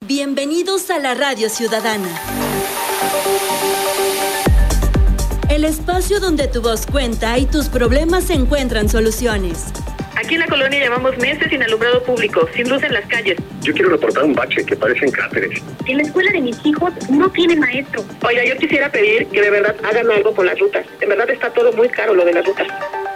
Bienvenidos a la Radio Ciudadana. El espacio donde tu voz cuenta y tus problemas encuentran soluciones. Aquí en la colonia llevamos meses sin alumbrado público, sin luz en las calles. Yo quiero reportar un bache que parecen cráteres. En la escuela de mis hijos no tiene maestro. Oiga, yo quisiera pedir que de verdad hagan algo con las rutas. En verdad está todo muy caro lo de las rutas.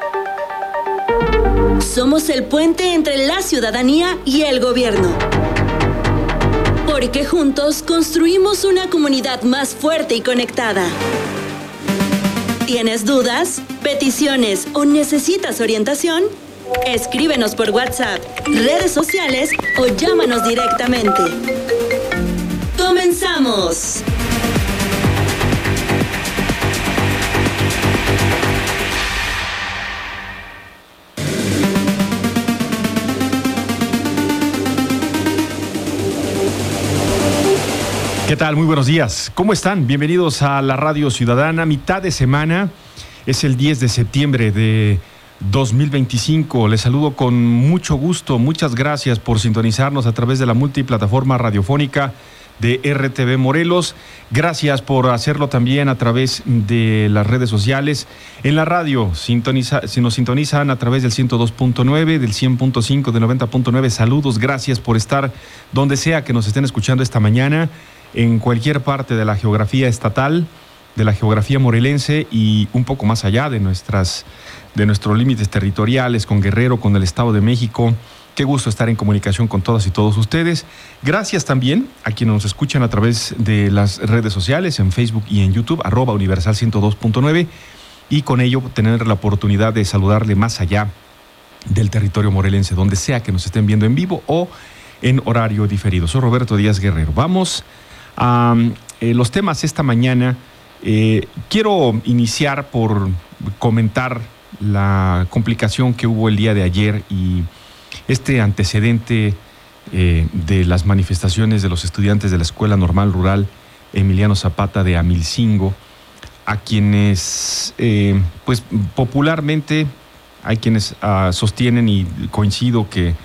Somos el puente entre la ciudadanía y el gobierno. Porque juntos construimos una comunidad más fuerte y conectada. ¿Tienes dudas, peticiones o necesitas orientación? Escríbenos por WhatsApp, redes sociales o llámanos directamente. ¡Comenzamos! ¿Qué tal? Muy buenos días. ¿Cómo están? Bienvenidos a la Radio Ciudadana. Mitad de semana, es el 10 de septiembre de 2025. Les saludo con mucho gusto. Muchas gracias por sintonizarnos a través de la multiplataforma radiofónica de RTV Morelos. Gracias por hacerlo también a través de las redes sociales. En la radio, si nos sintonizan a través del 102.9, del 100.5, del 90.9, saludos. Gracias por estar donde sea que nos estén escuchando esta mañana, en cualquier parte de la geografía estatal, de la geografía morelense y un poco más allá de nuestros límites territoriales, con Guerrero, con el Estado de México. Qué gusto estar en comunicación con todas y todos ustedes. Gracias también a quienes nos escuchan a través de las redes sociales, en Facebook y en YouTube, @Universal 102.9, y con ello tener la oportunidad de saludarle más allá del territorio morelense, donde sea que nos estén viendo en vivo o en horario diferido. Soy Roberto Díaz Guerrero. Vamos a los temas esta mañana. Quiero iniciar por comentar la complicación que hubo el día de ayer y este antecedente de las manifestaciones de los estudiantes de la Escuela Normal Rural Emiliano Zapata de Amilcingo, a quienes pues popularmente hay quienes sostienen, y coincido, que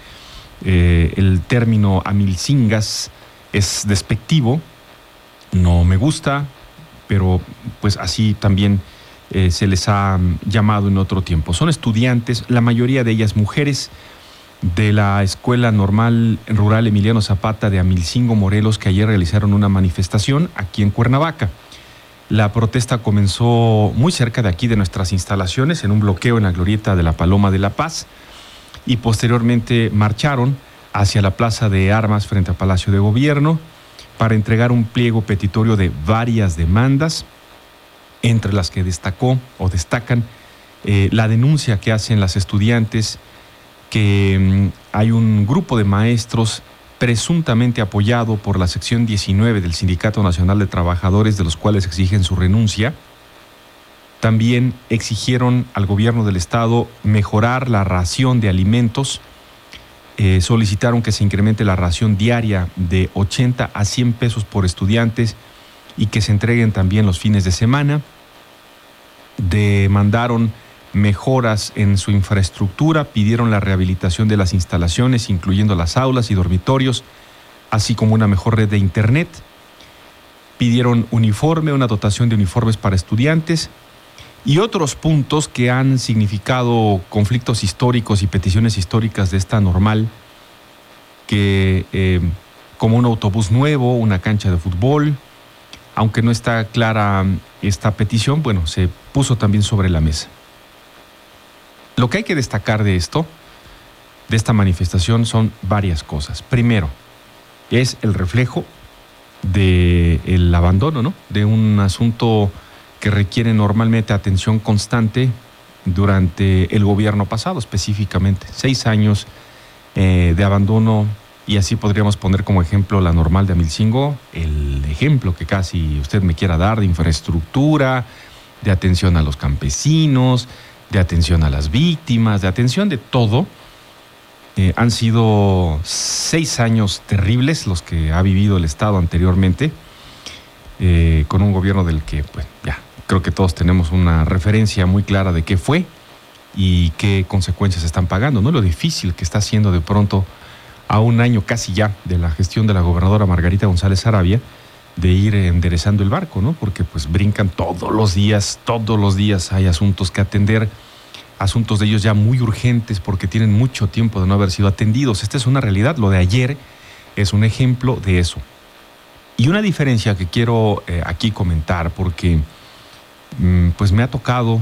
el término amilcingas es despectivo. No me gusta, pero pues así también se les ha llamado en otro tiempo. Son estudiantes, la mayoría de ellas mujeres, de la Escuela Normal Rural Emiliano Zapata de Amilcingo, Morelos, que ayer realizaron una manifestación aquí en Cuernavaca. La protesta comenzó muy cerca de aquí, de nuestras instalaciones, en un bloqueo en la glorieta de la Paloma de la Paz, y posteriormente marcharon hacia la Plaza de Armas frente al Palacio de Gobierno para entregar un pliego petitorio de varias demandas, entre las que destacan la denuncia que hacen las estudiantes, que hay un grupo de maestros presuntamente apoyado por la sección 19 del Sindicato Nacional de Trabajadores, de los cuales exigen su renuncia. También exigieron al gobierno del estado mejorar la ración de alimentos. Solicitaron que se incremente la ración diaria de 80 a 100 pesos por estudiantes y que se entreguen también los fines de semana. Demandaron mejoras en su infraestructura, pidieron la rehabilitación de las instalaciones, incluyendo las aulas y dormitorios, así como una mejor red de internet. Pidieron una dotación de uniformes para estudiantes y otros puntos que han significado conflictos históricos y peticiones históricas de esta normal, que como un autobús nuevo, una cancha de fútbol. Aunque no está clara esta petición, bueno, se puso también sobre la mesa. Lo que hay que destacar de esta manifestación, son varias cosas. Primero, es el reflejo del abandono, ¿no?, de un asunto que requiere normalmente atención constante durante el gobierno pasado, específicamente 6 años de abandono. Y así podríamos poner como ejemplo la Normal de Amilcingo, el ejemplo que casi usted me quiera dar de infraestructura, de atención a los campesinos, de atención a las víctimas, de atención de todo. Han sido 6 años terribles los que ha vivido el Estado anteriormente, con un gobierno del que, pues, ya creo que todos tenemos una referencia muy clara de qué fue y qué consecuencias están pagando, ¿no? Lo difícil que está siendo de pronto a un año casi ya de la gestión de la gobernadora Margarita González Sarabia, de ir enderezando el barco, ¿no? Porque pues brincan todos los días hay asuntos que atender, asuntos de ellos ya muy urgentes porque tienen mucho tiempo de no haber sido atendidos. Esta es una realidad, lo de ayer es un ejemplo de eso. Y una diferencia que quiero aquí comentar, porque pues me tocó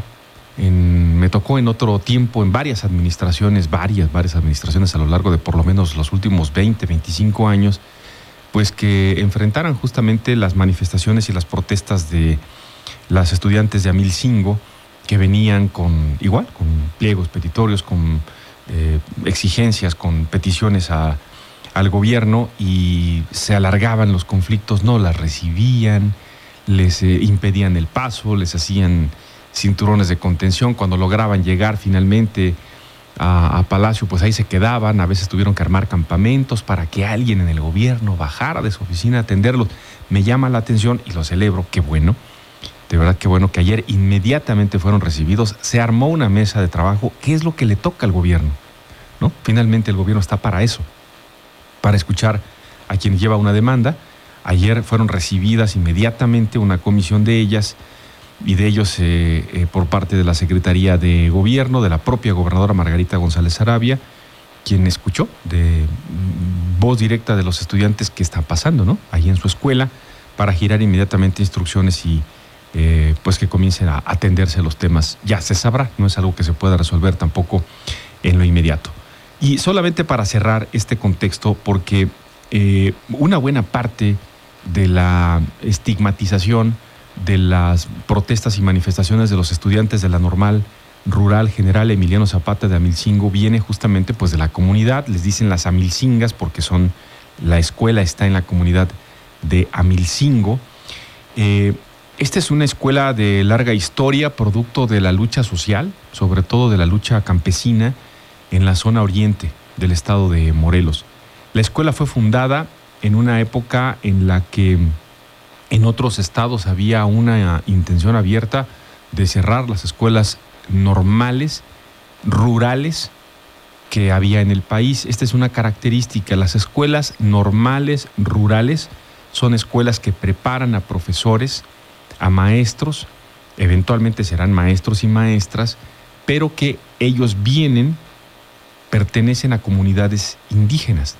en otro tiempo, en varias administraciones a lo largo de por lo menos los últimos 20, 25 años, pues que enfrentaran justamente las manifestaciones y las protestas de las estudiantes de Amilcingo, que venían con pliegos petitorios, con exigencias, con peticiones al gobierno, y se alargaban los conflictos, no las recibían, les impedían el paso, les hacían cinturones de contención. Cuando lograban llegar finalmente a Palacio, pues ahí se quedaban. A veces tuvieron que armar campamentos para que alguien en el gobierno bajara de su oficina a atenderlos. Me llama la atención y lo celebro, qué bueno, de verdad qué bueno que ayer inmediatamente fueron recibidos. Se armó una mesa de trabajo, ¿qué es lo que le toca al gobierno? ¿No? Finalmente el gobierno está para eso, para escuchar a quien lleva una demanda. Ayer fueron recibidas inmediatamente una comisión de ellas y de ellos por parte de la Secretaría de Gobierno, de la propia gobernadora Margarita González Sarabia, quien escuchó de voz directa de los estudiantes qué están pasando, ¿no? Ahí en su escuela, para girar inmediatamente instrucciones y pues que comiencen a atenderse los temas. Ya se sabrá, no es algo que se pueda resolver tampoco en lo inmediato. Y solamente para cerrar este contexto, porque una buena parte de la estigmatización de las protestas y manifestaciones de los estudiantes de la Normal Rural General Emiliano Zapata de Amilcingo viene justamente pues de la comunidad. Les dicen las Amilcingas porque la escuela está en la comunidad de Amilcingo. Esta es una escuela de larga historia, producto de la lucha social, sobre todo de la lucha campesina en la zona oriente del estado de Morelos. La escuela fue fundada en una época en la que en otros estados había una intención abierta de cerrar las escuelas normales, rurales, que había en el país. Esta es una característica. Las escuelas normales, rurales, son escuelas que preparan a profesores, a maestros, eventualmente serán maestros y maestras, pero que ellos pertenecen a comunidades indígenas,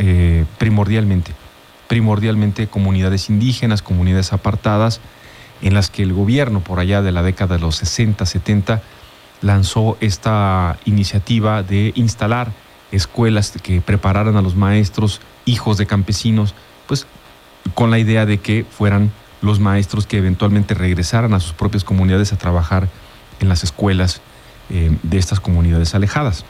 primordialmente comunidades indígenas, comunidades apartadas, en las que el gobierno por allá de la década de los 60, 70 lanzó esta iniciativa de instalar escuelas que prepararan a los maestros, hijos de campesinos, pues con la idea de que fueran los maestros que eventualmente regresaran a sus propias comunidades a trabajar en las escuelas de estas comunidades alejadas.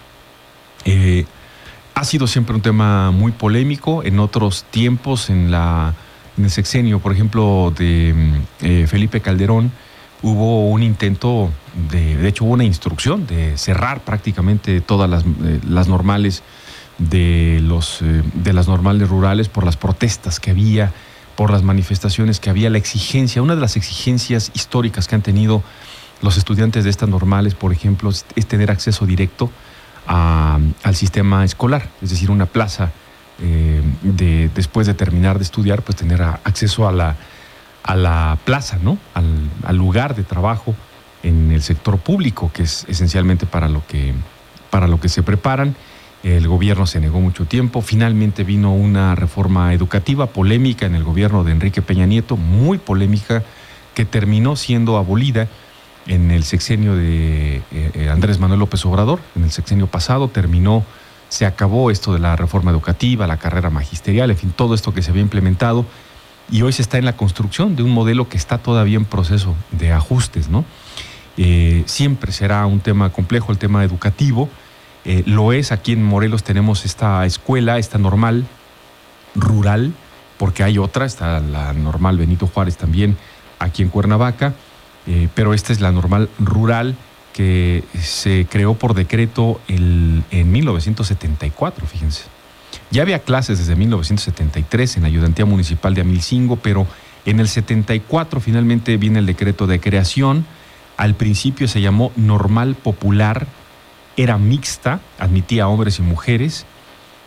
Ha sido siempre un tema muy polémico. En otros tiempos, en el sexenio, por ejemplo, de Felipe Calderón, hubo un intento, de hecho hubo una instrucción de cerrar prácticamente todas las normales de las normales rurales por las protestas que había, por las manifestaciones que había, la exigencia. Una de las exigencias históricas que han tenido los estudiantes de estas normales, por ejemplo, es tener acceso directo al sistema escolar, es decir, una plaza después de terminar de estudiar, pues tener acceso a la plaza, ¿no? Al lugar de trabajo en el sector público, que es esencialmente para lo que se preparan. El gobierno se negó mucho tiempo. Finalmente vino una reforma educativa polémica en el gobierno de Enrique Peña Nieto, muy polémica, que terminó siendo abolida en el sexenio de Andrés Manuel López Obrador. En el sexenio pasado se acabó esto de la reforma educativa, la carrera magisterial, en fin, todo esto que se había implementado, y hoy se está en la construcción de un modelo que está todavía en proceso de ajustes, ¿no? Siempre será un tema complejo el tema educativo. Lo es. Aquí en Morelos tenemos esta escuela, esta normal rural, porque hay otra, está la normal Benito Juárez también aquí en Cuernavaca, pero esta es la normal rural que se creó por decreto en 1974, fíjense. Ya había clases desde 1973 en la Ayudantía Municipal de Amilcingo, pero en el 74 finalmente viene el decreto de creación. Al principio se llamó Normal Popular, era mixta, admitía a hombres y mujeres,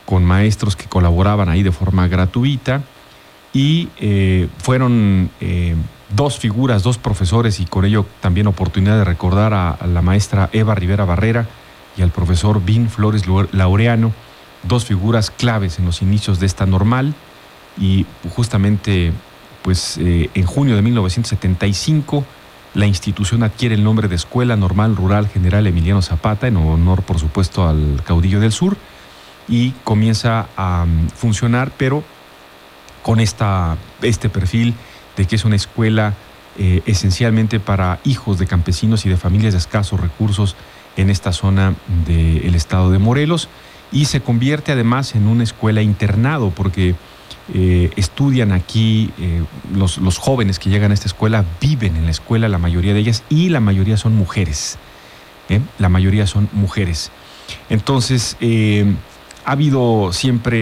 con maestros que colaboraban ahí de forma gratuita, y fueron dos figuras, dos profesores, y con ello también oportunidad de recordar a la maestra Eva Rivera Barrera y al profesor Vin Flores Laureano, dos figuras claves en los inicios de esta normal. Y justamente pues en junio de 1975 la institución adquiere el nombre de Escuela Normal Rural General Emiliano Zapata, en honor por supuesto al caudillo del sur, y comienza a funcionar, pero con este perfil de que es una escuela esencialmente para hijos de campesinos y de familias de escasos recursos en esta zona del estado de Morelos, y se convierte además en una escuela internado, porque estudian aquí, los jóvenes que llegan a esta escuela viven en la escuela, la mayoría de ellas, y la mayoría son mujeres. La mayoría son mujeres. Entonces, ha habido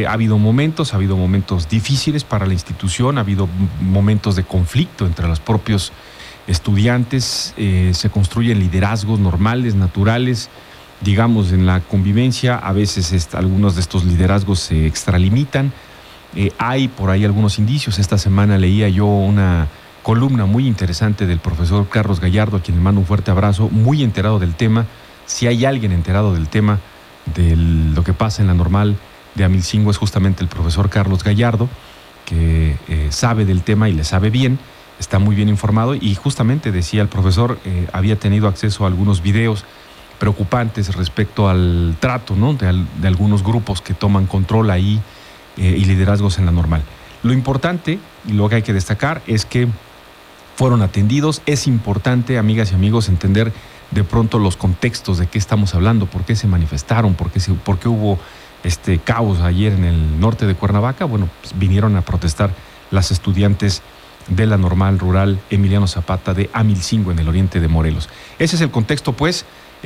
momentos difíciles para la institución, ha habido momentos de conflicto entre los propios estudiantes, se construyen liderazgos normales, naturales, digamos, en la convivencia. A veces algunos de estos liderazgos se extralimitan. Hay por ahí algunos indicios. Esta semana leía yo una columna muy interesante del profesor Carlos Gallardo, a quien le mando un fuerte abrazo, muy enterado del tema. Si hay alguien enterado del tema, de lo que pasa en la normal de Amilcingo, es justamente el profesor Carlos Gallardo, que sabe del tema y le sabe bien, está muy bien informado, y justamente decía el profesor, había tenido acceso a algunos videos preocupantes respecto al trato, ¿no?, de algunos grupos que toman control ahí y liderazgos en la normal. Lo importante y lo que hay que destacar es que fueron atendidos. Es importante, amigas y amigos, entender de pronto los contextos de qué estamos hablando, por qué se manifestaron, por qué hubo caos ayer en el norte de Cuernavaca. Bueno, pues vinieron a protestar las estudiantes de la normal rural Emiliano Zapata de Amilcingo, en el oriente de Morelos. Ese es el contexto, pues.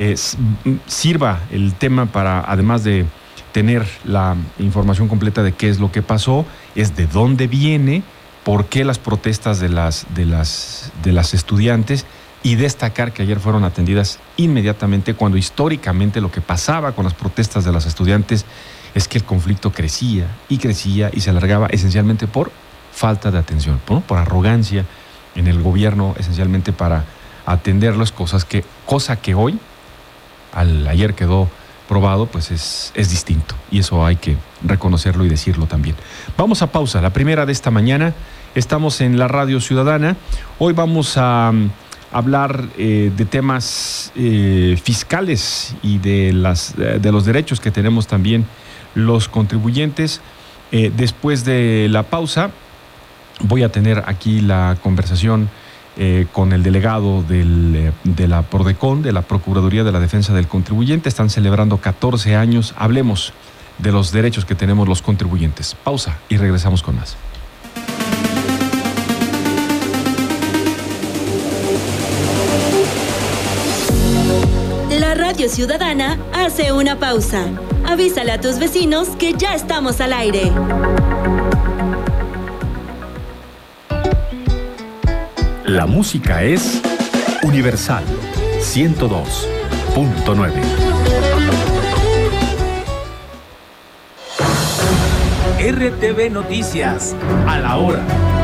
Sirva el tema para, además de tener la información completa de qué es lo que pasó, es de dónde viene, por qué las protestas de las estudiantes, y destacar que ayer fueron atendidas inmediatamente, cuando históricamente lo que pasaba con las protestas de las estudiantes es que el conflicto crecía y se alargaba esencialmente por falta de atención, ¿no?, por arrogancia en el gobierno, esencialmente para atenderlos, cosa que hoy, ayer quedó probado, pues es distinto, y eso hay que reconocerlo y decirlo también. Vamos a pausa, la primera de esta mañana. Estamos en la Radio Ciudadana. Hoy vamos a hablar de temas fiscales y de los derechos que tenemos también los contribuyentes. Después de la pausa voy a tener aquí la conversación con el delegado de la PRODECON, de la Procuraduría de la Defensa del Contribuyente. Están celebrando 14 años. Hablemos de los derechos que tenemos los contribuyentes. Pausa y regresamos con más. La Radio Ciudadana hace una pausa. Avísale a tus vecinos que ya estamos al aire. La música es Universal 102.9. RTV Noticias, a la hora.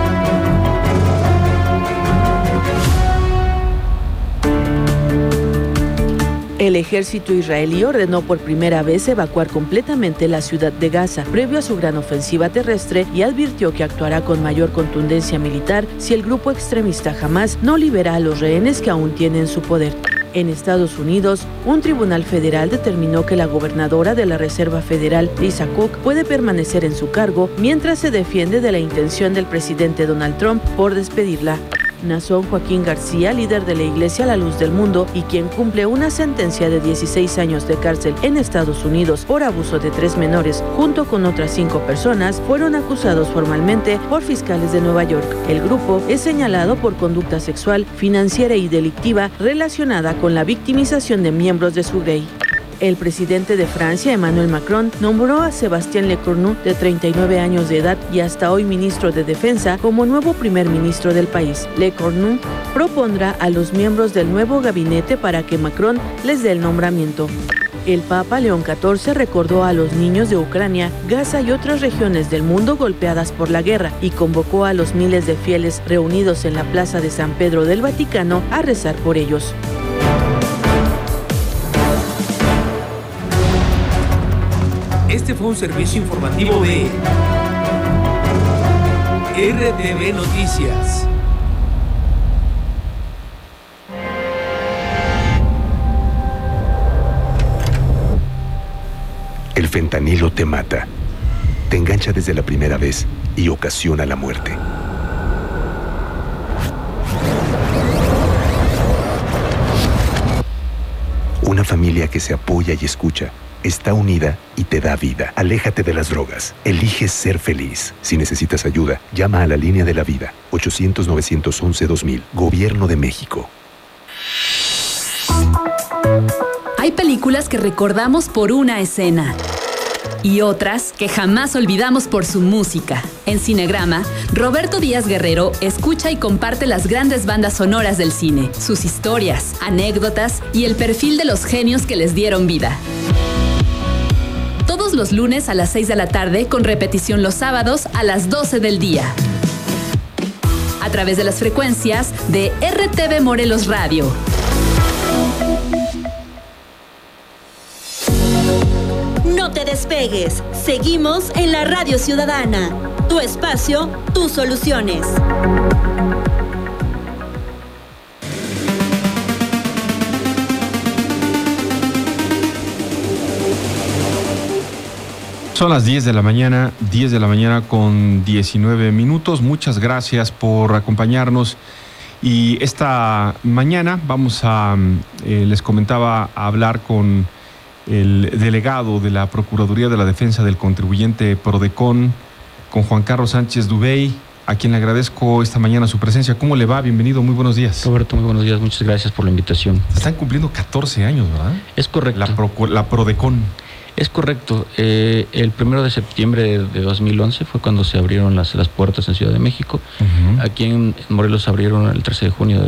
El ejército israelí ordenó por primera vez evacuar completamente la ciudad de Gaza, previo a su gran ofensiva terrestre, y advirtió que actuará con mayor contundencia militar si el grupo extremista Hamás no libera a los rehenes que aún tiene en su poder. En Estados Unidos, un tribunal federal determinó que la gobernadora de la Reserva Federal, Lisa Cook, puede permanecer en su cargo mientras se defiende de la intención del presidente Donald Trump por despedirla. Nason Joaquín García, líder de la Iglesia La Luz del Mundo y quien cumple una sentencia de 16 años de cárcel en Estados Unidos por abuso de 3 menores, junto con otras 5 personas, fueron acusados formalmente por fiscales de Nueva York. El grupo es señalado por conducta sexual, financiera y delictiva relacionada con la victimización de miembros de su grey. El presidente de Francia, Emmanuel Macron, nombró a Sébastien Lecornu, de 39 años de edad y hasta hoy ministro de Defensa, como nuevo primer ministro del país. Lecornu propondrá a los miembros del nuevo gabinete para que Macron les dé el nombramiento. El Papa León XIV recordó a los niños de Ucrania, Gaza y otras regiones del mundo golpeadas por la guerra y convocó a los miles de fieles reunidos en la Plaza de San Pedro del Vaticano a rezar por ellos. Este fue un servicio informativo de RTV Noticias. El fentanilo te mata, te engancha desde la primera vez y ocasiona la muerte. Una familia que se apoya y escucha, está unida y te da vida. Aléjate de las drogas. Eliges ser feliz. Si necesitas ayuda, llama a la Línea de la Vida. 800-911-2000. Gobierno de México. Hay películas que recordamos por una escena y otras que jamás olvidamos por su música. En Cinegrama, Roberto Díaz Guerrero escucha y comparte las grandes bandas sonoras del cine, sus historias, anécdotas y el perfil de los genios que les dieron vida. Todos los lunes a las 6 de la tarde, con repetición los sábados a las 12 del día. A través de las frecuencias de RTV Morelos Radio. No te despegues. Seguimos en la Radio Ciudadana. Tu espacio, tus soluciones. Son las 10 de la mañana con 19 minutos. Muchas gracias por acompañarnos. Y esta mañana vamos a, les comentaba, a hablar con el delegado de la Procuraduría de la Defensa del Contribuyente Prodecon, con Juan Carlos Sánchez Dubey, a quien le agradezco esta mañana su presencia. ¿Cómo le va? Bienvenido, muy buenos días. Roberto, muy buenos días, muchas gracias por la invitación. Están cumpliendo 14 años, ¿verdad? Es correcto. La Prodecon. Es correcto. El 1 de septiembre de 2011 fue cuando se abrieron las puertas en Ciudad de México. Uh-huh. Aquí en Morelos se abrieron el 13 de junio de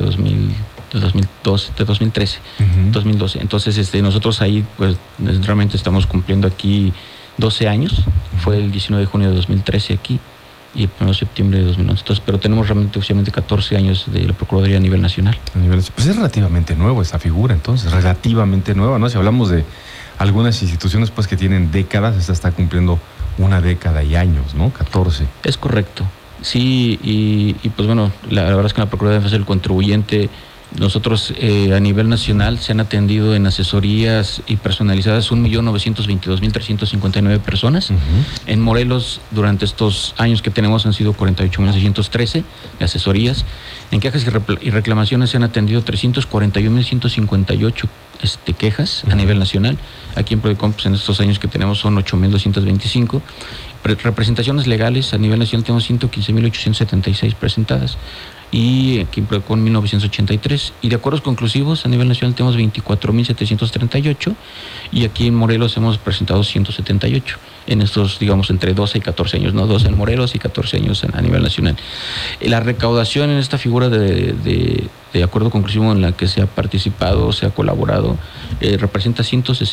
2013. Uh-huh. 2012. Entonces, nosotros ahí, pues, realmente estamos cumpliendo aquí 12 años. Uh-huh. Fue el 19 de junio de 2013 aquí y el 1 de septiembre de 2011. Entonces, pero tenemos realmente oficialmente 14 años de la Procuraduría a nivel nacional. Pues es relativamente nuevo esta figura, entonces, relativamente nueva, ¿no? Si hablamos de algunas instituciones, pues, que tienen décadas, esta está cumpliendo una década y años, ¿no? 14. Es correcto. Sí, y pues bueno, la verdad es que en la Procuraduría de Defensa del Contribuyente, nosotros a nivel nacional se han atendido en asesorías y personalizadas 1.922.359 personas. Uh-huh. En Morelos, durante estos años que tenemos, han sido 48.613 asesorías. En quejas y reclamaciones se han atendido 341.158 quejas. Uh-huh. A nivel nacional. Aquí en Prodecon, pues, en estos años que tenemos son 8.225. Representaciones legales a nivel nacional tenemos 115.876 presentadas. Y aquí en Prodecon 1983. Y de acuerdos conclusivos a nivel nacional tenemos 24.738. Y aquí en Morelos hemos presentado 178. En estos, digamos, entre 12 y 14 años, ¿no? 12 en Morelos y 14 años a nivel nacional. La recaudación en esta figura de acuerdo conclusivo en la que se ha participado, se ha colaborado, representa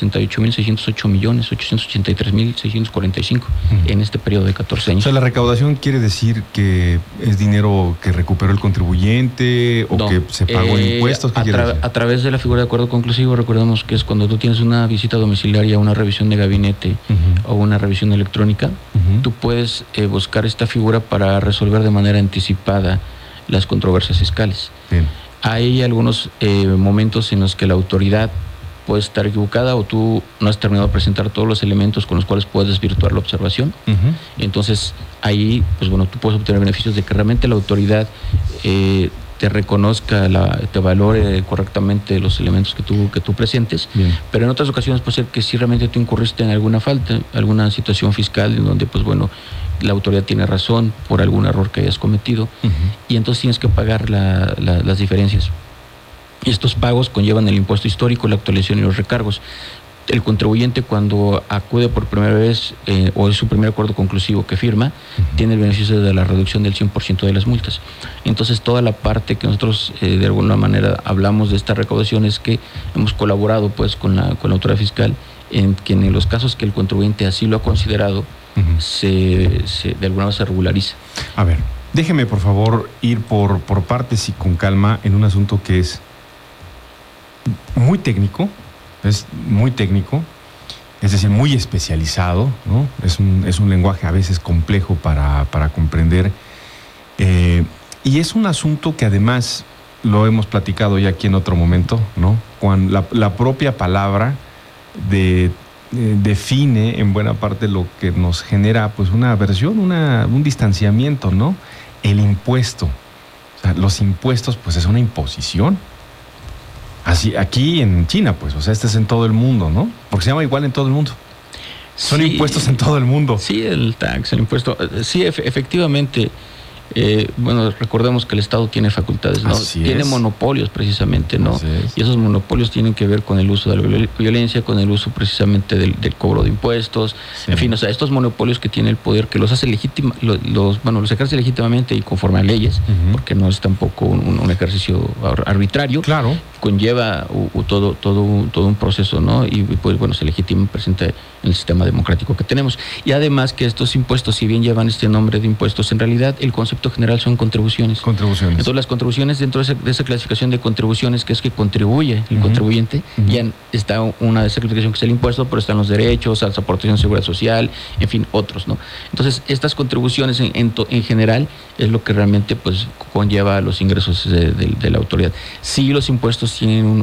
168.608.883.645 en este periodo de 14 años. O sea, ¿la recaudación quiere decir que es dinero que recuperó el contribuyente o que se pagó en impuestos? ¿Qué quiere decir? A través de la figura de acuerdo conclusivo, recordemos que es cuando tú tienes una visita domiciliaria, una revisión de gabinete, uh-huh, o una revisión electrónica, uh-huh, tú puedes buscar esta figura para resolver de manera anticipada las controversias fiscales. Bien. Hay algunos momentos en los que la autoridad puede estar equivocada o tú no has terminado de presentar todos los elementos con los cuales puedes desvirtuar la observación. Uh-huh. Entonces, ahí, pues bueno, tú puedes obtener beneficios de que realmente la autoridad te reconozca, te valore correctamente los elementos que tú presentes. Bien. Pero en otras ocasiones puede ser que si realmente tú incurriste en alguna falta, alguna situación fiscal en donde, pues bueno, la autoridad tiene razón por algún error que hayas cometido, uh-huh, y entonces tienes que pagar las diferencias. Y estos pagos conllevan el impuesto histórico, la actualización y los recargos. el contribuyente cuando acude por primera vez o es su primer acuerdo conclusivo que firma, tiene el beneficio de la reducción del 100% de las multas. Entonces toda la parte que nosotros de alguna manera hablamos de esta recaudación es que hemos colaborado pues con la autoridad fiscal en que en los casos que el contribuyente así lo ha considerado, de alguna manera se regulariza. A ver, déjeme por favor ir por partes y con calma en un asunto que es muy técnico. Es muy técnico, es decir, muy especializado, ¿no? Es un lenguaje a veces complejo para comprender. Y es un asunto que además lo hemos platicado ya aquí en otro momento, ¿no? Cuando la propia palabra define en buena parte lo que nos genera pues una aversión, un distanciamiento, ¿no? El impuesto. O sea, los impuestos pues es una imposición. Así, aquí en China, pues, o sea, este es en todo el mundo, ¿no? Porque se llama igual en todo el mundo. Son impuestos en todo el mundo. Sí, el tax, el impuesto. Sí, efectivamente. Bueno, recordemos que el Estado tiene facultades, ¿no? Tiene monopolios precisamente, ¿no? Y esos monopolios tienen que ver con el uso de la violencia, con el uso precisamente del cobro de impuestos. Sí. En fin, o sea, estos monopolios que tiene el poder, que los hace los ejerce legítimamente y conforme a leyes, porque no es tampoco un ejercicio arbitrario. Claro. Conlleva todo un proceso, ¿no? Y pues bueno, se legitima presente en el sistema democrático que tenemos. Y además que estos impuestos, si bien llevan este nombre de impuestos, en realidad el concepto general son contribuciones. Entonces las contribuciones, dentro de esa clasificación de contribuciones, que es que contribuye el contribuyente, ya está una de esa clasificación que es el impuesto, pero están los derechos, las aportaciones de seguridad social, en fin, otros, ¿no? Entonces estas contribuciones en general es lo que realmente pues conlleva los ingresos de la autoridad. Sí, los impuestos tienen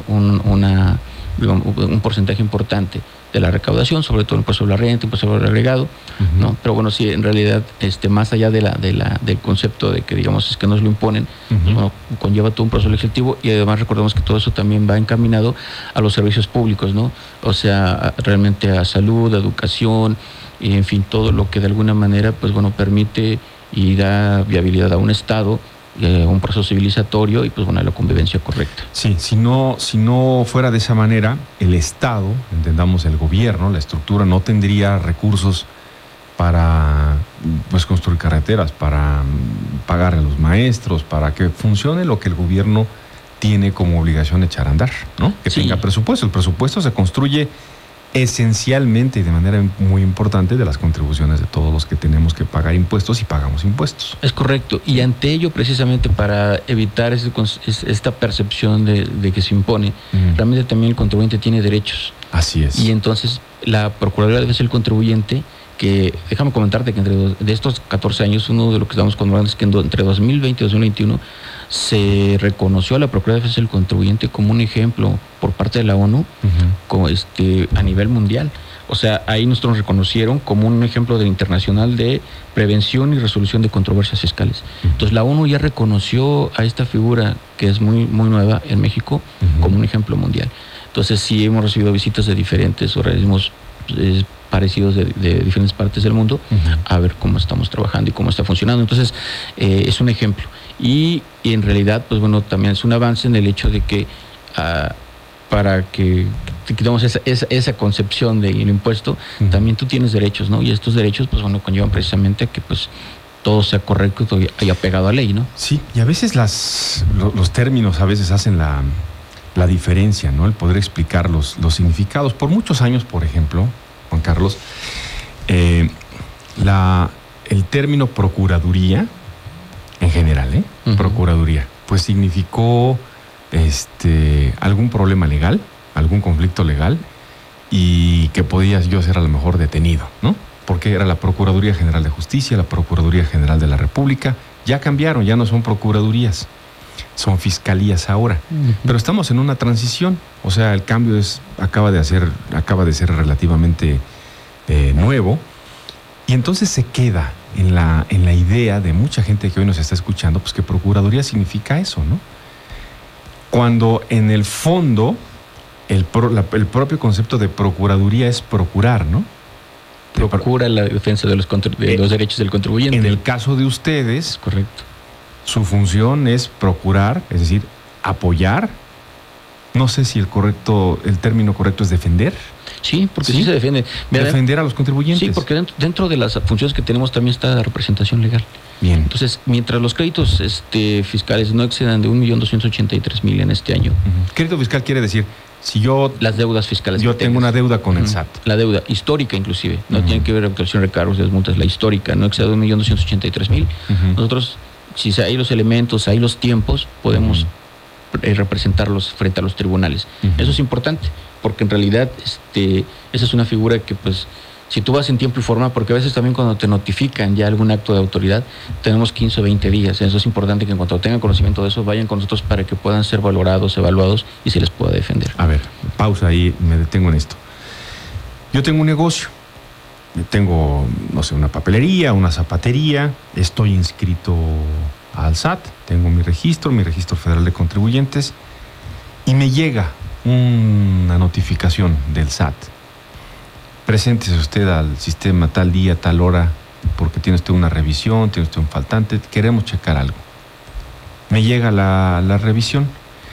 un porcentaje importante de la recaudación, sobre todo el impuesto sobre la renta, impuesto sobre el agregado, ¿no? Pero bueno, sí, en realidad, más allá del concepto de que, digamos, es que nos lo imponen, pues, bueno, conlleva todo un proceso legislativo y además recordemos que todo eso también va encaminado a los servicios públicos, ¿no? O sea, realmente a salud, a educación, y en fin, todo lo que de alguna manera, pues bueno, permite y da viabilidad a un Estado, un proceso civilizatorio y pues bueno, la convivencia correcta. Sí, si no fuera de esa manera, el Estado, entendamos el gobierno, la estructura, no tendría recursos para pues construir carreteras, para pagar a los maestros, para que funcione lo que el gobierno tiene como obligación de echar a andar, ¿no? Que tenga presupuesto. El presupuesto se construye esencialmente y de manera muy importante de las contribuciones de todos los que tenemos que pagar impuestos y pagamos impuestos. Es correcto, y ante ello precisamente para evitar esta percepción de que se impone, realmente también el contribuyente tiene derechos. Así es. Y entonces la Procuraduría debe ser el contribuyente que, déjame comentarte que de estos 14 años, uno de lo que estamos conmemorando es que entre 2020 y 2021 se reconoció a la Procuraduría del Contribuyente como un ejemplo por parte de la ONU a nivel mundial. O sea, ahí nosotros nos reconocieron como un ejemplo internacional de prevención y resolución de controversias fiscales. Entonces la ONU ya reconoció a esta figura que es muy, muy nueva en México como un ejemplo mundial. Entonces sí hemos recibido visitas de diferentes organismos parecidos de diferentes partes del mundo a ver cómo estamos trabajando y cómo está funcionando. Entonces es un ejemplo. Y en realidad, pues bueno, también es un avance en el hecho de que para que quitamos esa concepción del impuesto, también tú tienes derechos, ¿no? Y estos derechos, pues bueno, conllevan precisamente a que pues todo sea correcto y apegado a ley, ¿no? Sí, y a veces los términos a veces hacen la diferencia, ¿no? El poder explicar los significados. Por muchos años, por ejemplo, Juan Carlos, el término procuraduría, en general, procuraduría, pues significó algún problema legal, algún conflicto legal, y que podías yo ser a lo mejor detenido, ¿no? Porque era la Procuraduría General de Justicia, la Procuraduría General de la República. Ya cambiaron, ya no son procuradurías, son fiscalías ahora. Pero estamos en una transición, o sea, el cambio acaba de ser relativamente nuevo, y entonces se queda en la idea de mucha gente que hoy nos está escuchando, pues que procuraduría significa eso, ¿no? Cuando en el fondo el propio concepto de procuraduría es procurar, ¿no? Procura la defensa de los derechos del contribuyente. En el caso de ustedes, correcto, su función es procurar, es decir, apoyar No sé si el término correcto es defender. Sí, porque sí se defiende. Defender a los contribuyentes. Sí, porque dentro de las funciones que tenemos también está la representación legal. Bien. Entonces, mientras los créditos fiscales no excedan de 1.283.000 en este año. Crédito fiscal quiere decir, si las deudas fiscales. Yo tengo una deuda con el SAT. La deuda histórica inclusive, no tiene que ver con actualización de recargos, de multas, la histórica, no excede de 1.283.000. Nosotros, si hay los elementos, hay los tiempos, podemos representarlos frente a los tribunales. Eso es importante, porque en realidad esa es una figura que pues si tú vas en tiempo y forma, porque a veces también cuando te notifican ya algún acto de autoridad, tenemos 15 o 20 días. Eso es importante que en cuanto tengan conocimiento de eso, vayan con nosotros para que puedan ser valorados, evaluados y se les pueda defender. A ver, pausa ahí, me detengo en esto. Yo tengo un negocio, tengo, no sé, una papelería, una zapatería, estoy inscrito al SAT, tengo mi registro federal de contribuyentes, y me llega una notificación del SAT. Preséntese usted al sistema tal día, tal hora, porque tiene usted una revisión, tiene usted un faltante, queremos checar algo. Me llega la revisión.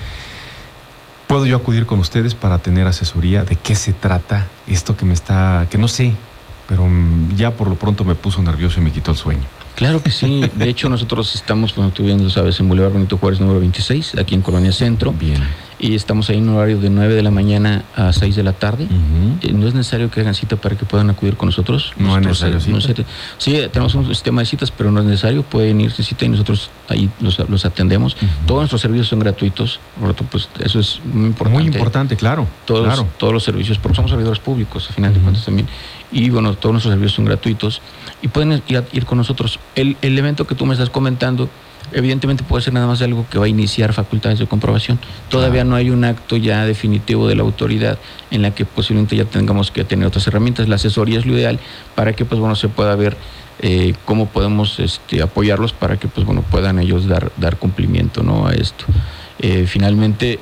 ¿Puedo yo acudir con ustedes para tener asesoría de qué se trata esto que no sé, pero ya por lo pronto me puso nervioso y me quitó el sueño? Claro que sí. De hecho, nosotros estamos, como tú bien lo sabes, en Boulevard Benito Juárez número 26, aquí en Colonia Centro. Bien. Y estamos ahí en un horario de 9 de la mañana a 6 de la tarde. No es necesario que hagan cita para que puedan acudir con nosotros. No es necesario cita. Sí, tenemos un sistema de citas, pero no es necesario. Pueden irse cita y nosotros ahí los atendemos. Todos nuestros servicios son gratuitos. Pues eso es muy importante. Muy importante, claro. Todos los servicios, porque somos servidores públicos, al final de cuentas también. Y bueno, todos nuestros servicios son gratuitos y pueden ir con nosotros. El evento que tú me estás comentando, evidentemente puede ser nada más algo que va a iniciar facultades de comprobación. Todavía no hay un acto ya definitivo de la autoridad en la que posiblemente ya tengamos que tener otras herramientas. La asesoría es lo ideal para que se pueda ver cómo podemos apoyarlos para que puedan ellos dar cumplimiento, ¿no?, a esto. Finalmente,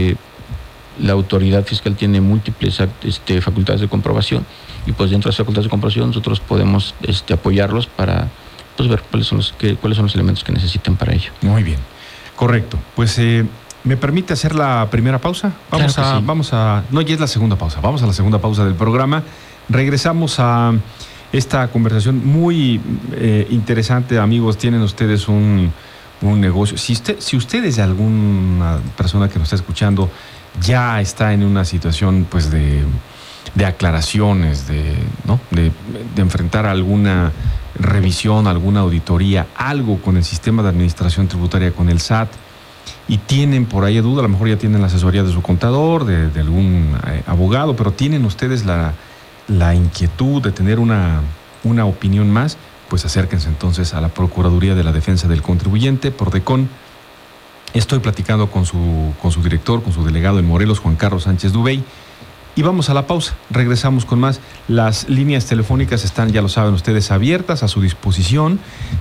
la autoridad fiscal tiene múltiples facultades de comprobación y pues dentro de las facultades de comprobación nosotros podemos apoyarlos para ver cuáles son los elementos que necesitan para ello. Muy bien, correcto. Pues ¿me permite hacer la primera pausa? No, ya es la segunda pausa. Vamos a la segunda pausa del programa. Regresamos a esta conversación muy interesante, amigos. Tienen ustedes un negocio. Si ustedes, alguna persona que nos está escuchando, ya está en una situación pues de aclaraciones, de enfrentar alguna revisión, alguna auditoría, algo con el sistema de administración tributaria, con el SAT, y tienen por ahí duda, a lo mejor ya tienen la asesoría de su contador, de algún abogado, pero tienen ustedes la inquietud de tener una opinión más, pues acérquense entonces a la Procuraduría de la Defensa del Contribuyente, Prodecon. Estoy platicando con su director, con su delegado en Morelos, Juan Carlos Sánchez Dubey. Y vamos a la pausa, regresamos con más. Las líneas telefónicas están, ya lo saben ustedes, abiertas, a su disposición.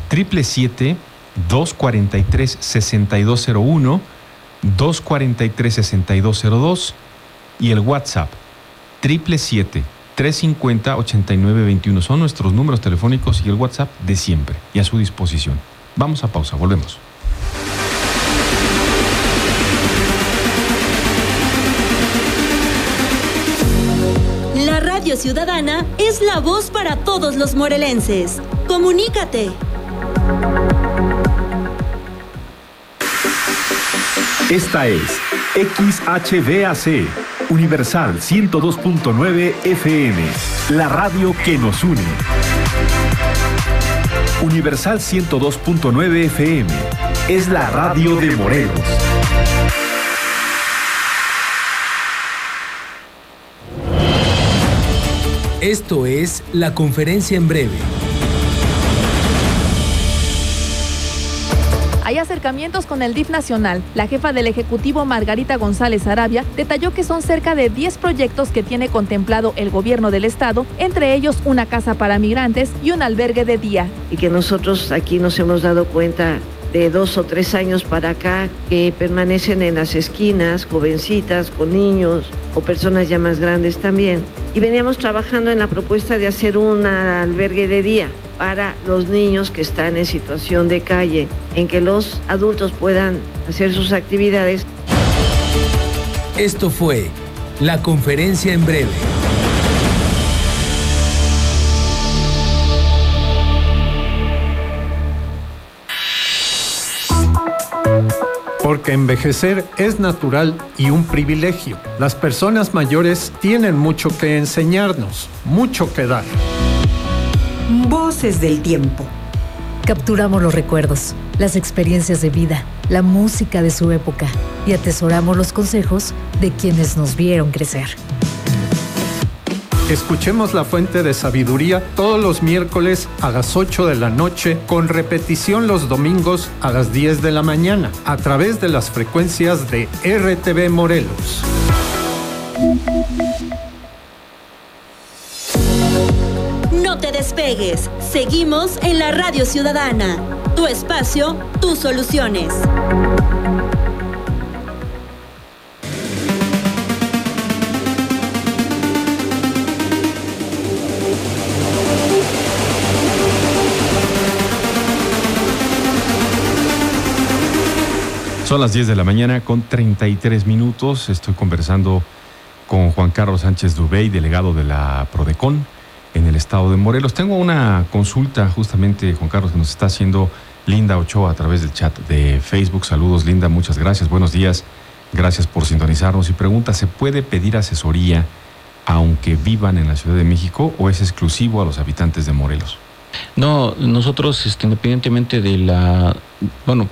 777-243-6201, 243-6202 y el WhatsApp 777-350-8921. Son nuestros números telefónicos y el WhatsApp de siempre y a su disposición. Vamos a pausa, volvemos. Radio Ciudadana es la voz para todos los morelenses. Comunícate. Esta es XHVAC, Universal 102.9 FM, la radio que nos une. Universal 102.9 FM es la radio de Morelos. Esto es La Conferencia en Breve. Hay acercamientos con el DIF nacional. La jefa del Ejecutivo, Margarita González Arabia, detalló que son cerca de 10 proyectos que tiene contemplado el gobierno del estado, entre ellos una casa para migrantes y un albergue de día. Y que nosotros aquí nos hemos dado cuenta de 2 o 3 años para acá que permanecen en las esquinas, jovencitas, con niños o personas ya más grandes también. Y veníamos trabajando en la propuesta de hacer un albergue de día para los niños que están en situación de calle, en que los adultos puedan hacer sus actividades. Esto fue la conferencia en breve. Porque envejecer es natural y un privilegio. Las personas mayores tienen mucho que enseñarnos, mucho que dar. Voces del tiempo. Capturamos los recuerdos, las experiencias de vida, la música de su época y atesoramos los consejos de quienes nos vieron crecer. Escuchemos La Fuente de Sabiduría todos los miércoles a las 8 de la noche, con repetición los domingos a las 10 de la mañana, a través de las frecuencias de RTV Morelos. No te despegues. Seguimos en la Radio Ciudadana. Tu espacio, tus soluciones. Son las 10 de la mañana con 33 minutos. Estoy conversando con Juan Carlos Sánchez Dubey, delegado de la Prodecon en el estado de Morelos. Tengo una consulta justamente, Juan Carlos, que nos está haciendo Linda Ochoa a través del chat de Facebook. Saludos, Linda, muchas gracias, buenos días. Gracias por sintonizarnos. Y pregunta, ¿se puede pedir asesoría aunque vivan en la Ciudad de México o es exclusivo a los habitantes de Morelos? No, nosotros independientemente de la... Bueno,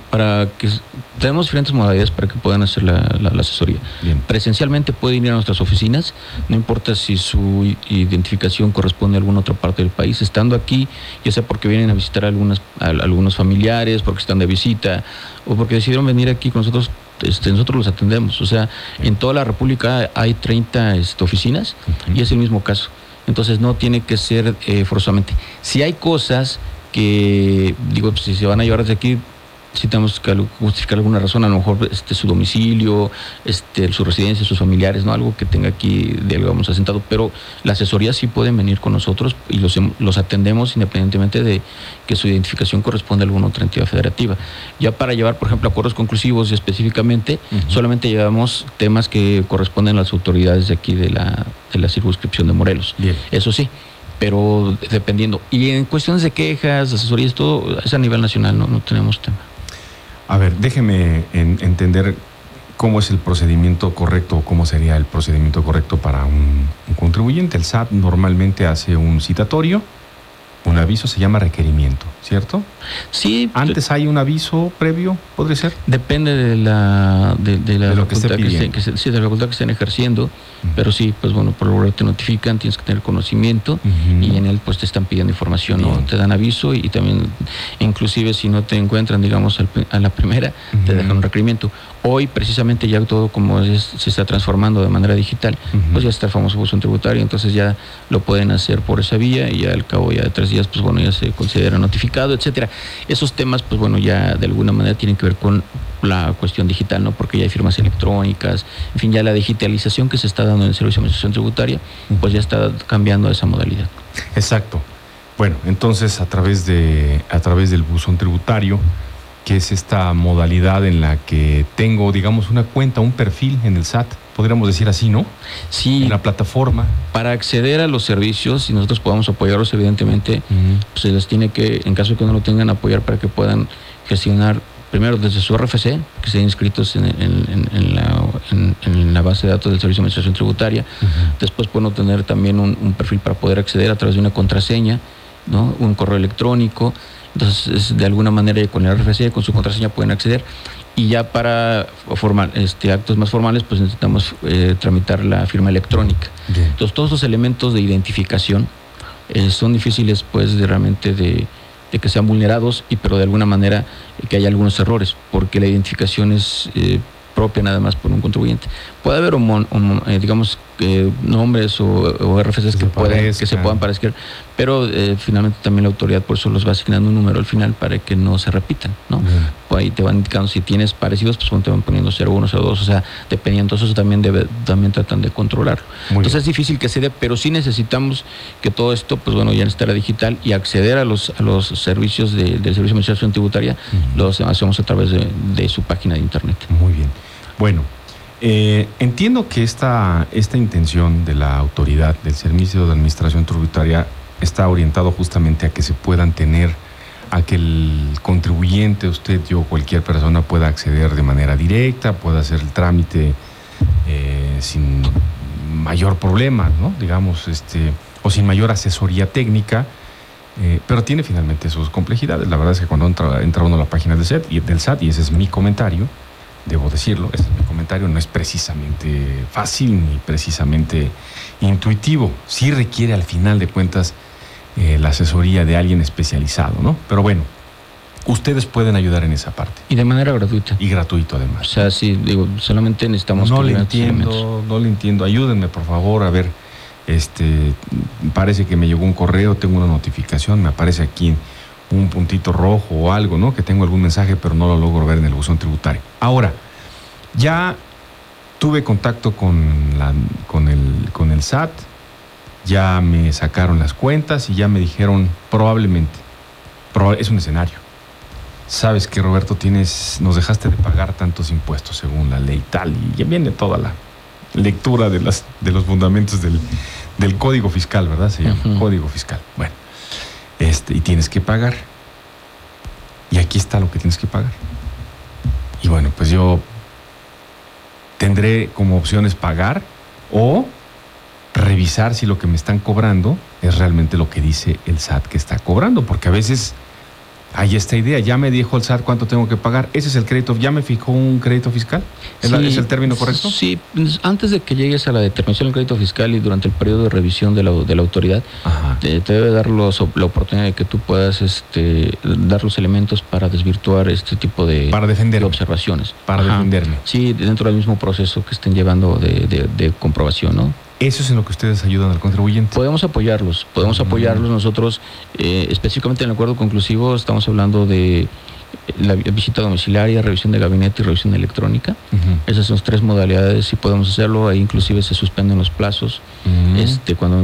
tenemos diferentes modalidades para que puedan hacer la asesoría. Bien. Presencialmente pueden ir a nuestras oficinas, no importa si su identificación corresponde a alguna otra parte del país, estando aquí, ya sea porque vienen a visitar a algunos familiares, porque están de visita, o porque decidieron venir aquí con nosotros. Nosotros los atendemos. O sea, en toda la República hay 30 oficinas y es el mismo caso. Entonces no tiene que ser forzosamente. Si hay cosas que, digo, pues, si se van a llevar desde aquí, si tenemos que justificar alguna razón, a lo mejor su domicilio, su residencia, sus familiares, ¿no? Algo que tenga aquí, digamos, asentado. Pero la asesoría sí pueden venir con nosotros y los atendemos independientemente de que su identificación corresponda a alguna otra entidad federativa. Ya para llevar, por ejemplo, acuerdos conclusivos específicamente, solamente llevamos temas que corresponden a las autoridades de aquí de la circunscripción de Morelos. Bien. Eso sí, pero dependiendo. Y en cuestiones de quejas, asesorías, todo es a nivel nacional, no tenemos tema. A ver, déjeme entender cómo es el procedimiento correcto, cómo sería el procedimiento correcto para un contribuyente. El SAT normalmente hace un citatorio, un aviso, se llama requerimiento, ¿cierto? Sí. ¿Antes hay un aviso previo, podría ser? Depende de la lo que esté pidiendo. Sí, de la facultad que estén ejerciendo, pero sí, pues bueno, por lo general te notifican, tienes que tener conocimiento y en él pues te están pidiendo información, ¿no? Te dan aviso y también, inclusive si no te encuentran, digamos, a la primera, te dejan un requerimiento. Hoy, precisamente, ya todo como se está transformando de manera digital, pues ya está el famoso buzón tributario, entonces ya lo pueden hacer por esa vía y ya al cabo ya de 3 días, pues bueno, ya se considera notificado, etcétera. Esos temas, pues bueno, ya de alguna manera tienen que ver con la cuestión digital, ¿no? Porque ya hay firmas electrónicas, en fin, ya la digitalización que se está dando en el Servicio de Administración Tributaria, pues ya está cambiando a esa modalidad. Exacto. Bueno, entonces a través del buzón tributario, que es esta modalidad en la que tengo, digamos, una cuenta, un perfil en el SAT, podríamos decir así, ¿no? Sí. En la plataforma. Para acceder a los servicios, si nosotros podamos apoyarlos, evidentemente, pues se les tiene que, en caso de que no lo tengan, apoyar para que puedan gestionar primero desde su RFC, que estén inscritos en la base de datos del Servicio de Administración Tributaria. Después pueden tener también un perfil para poder acceder a través de una contraseña, ¿no? Un correo electrónico. Entonces, de alguna manera, con el RFC, con su contraseña pueden acceder. Y ya para actos más formales, pues necesitamos tramitar la firma electrónica. Bien. Entonces, todos los elementos de identificación son difíciles, pues, realmente de que sean vulnerados, pero de alguna manera que haya algunos errores, porque la identificación es propia nada más por un contribuyente. Puede haber digamos nombres o RFCs que se puedan parecer, pero finalmente también la autoridad por eso los va asignando un número al final para que no se repitan, ¿no? Pues ahí te van indicando si tienes parecidos, pues te van poniendo 01, 02, o sea, dependiendo, eso también tratan de controlarlo. Entonces es difícil que se dé, pero sí necesitamos que todo esto, pues bueno, ya estará digital y acceder a los servicios del Servicio de Administración Tributaria, los hacemos a través de su página de internet. Muy bien. Bueno, Entiendo que esta intención de la autoridad del Servicio de Administración Tributaria está orientado justamente a que se puedan tener, a que el contribuyente, usted, yo, cualquier persona pueda acceder de manera directa, pueda hacer el trámite sin mayor problema, ¿no? Digamos, o sin mayor asesoría técnica, pero tiene finalmente sus complejidades. La verdad es que cuando entra uno a la página del SAT, y ese es mi comentario, debo decirlo, ese es mi comentario, no es precisamente fácil ni precisamente intuitivo. Sí requiere al final de cuentas la asesoría de alguien especializado, ¿no? Pero bueno, ustedes pueden ayudar en esa parte. Y de manera gratuita. Y gratuito además. O sea, sí, digo, solamente necesitamos... No le entiendo. Ayúdenme, por favor, a ver. Parece que me llegó un correo, tengo una notificación, me aparece aquí un puntito rojo o algo, ¿no? Que tengo algún mensaje, pero no lo logro ver en el buzón tributario. Ahora, ya tuve contacto con el SAT, ya me sacaron las cuentas y ya me dijeron probablemente, es un escenario. Sabes que, Roberto, nos dejaste de pagar tantos impuestos según la ley tal, y ya viene toda la lectura de los fundamentos del Código Fiscal, ¿verdad? Se llama Código Fiscal. Bueno, y tienes que pagar. Y aquí está lo que tienes que pagar. Y bueno, pues yo tendré como opciones pagar o revisar si lo que me están cobrando es realmente lo que dice el SAT que está cobrando, porque a veces hay esta idea, ya me dijo el SAT cuánto tengo que pagar, ese es el crédito, ya me fijó un crédito fiscal, ¿es el término correcto? Sí, antes de que llegues a la determinación del crédito fiscal y durante el periodo de revisión de la autoridad, te debe dar la oportunidad de que tú puedas dar los elementos para desvirtuar este tipo de observaciones. Para defenderme. Sí, dentro del mismo proceso que estén llevando de comprobación, ¿no? ¿Eso es en lo que ustedes ayudan al contribuyente? Podemos apoyarlos nosotros, específicamente en el acuerdo conclusivo estamos hablando de la visita domiciliaria, revisión de gabinete y revisión electrónica. Esas son las 3 modalidades y podemos hacerlo. Ahí inclusive se suspenden los plazos cuando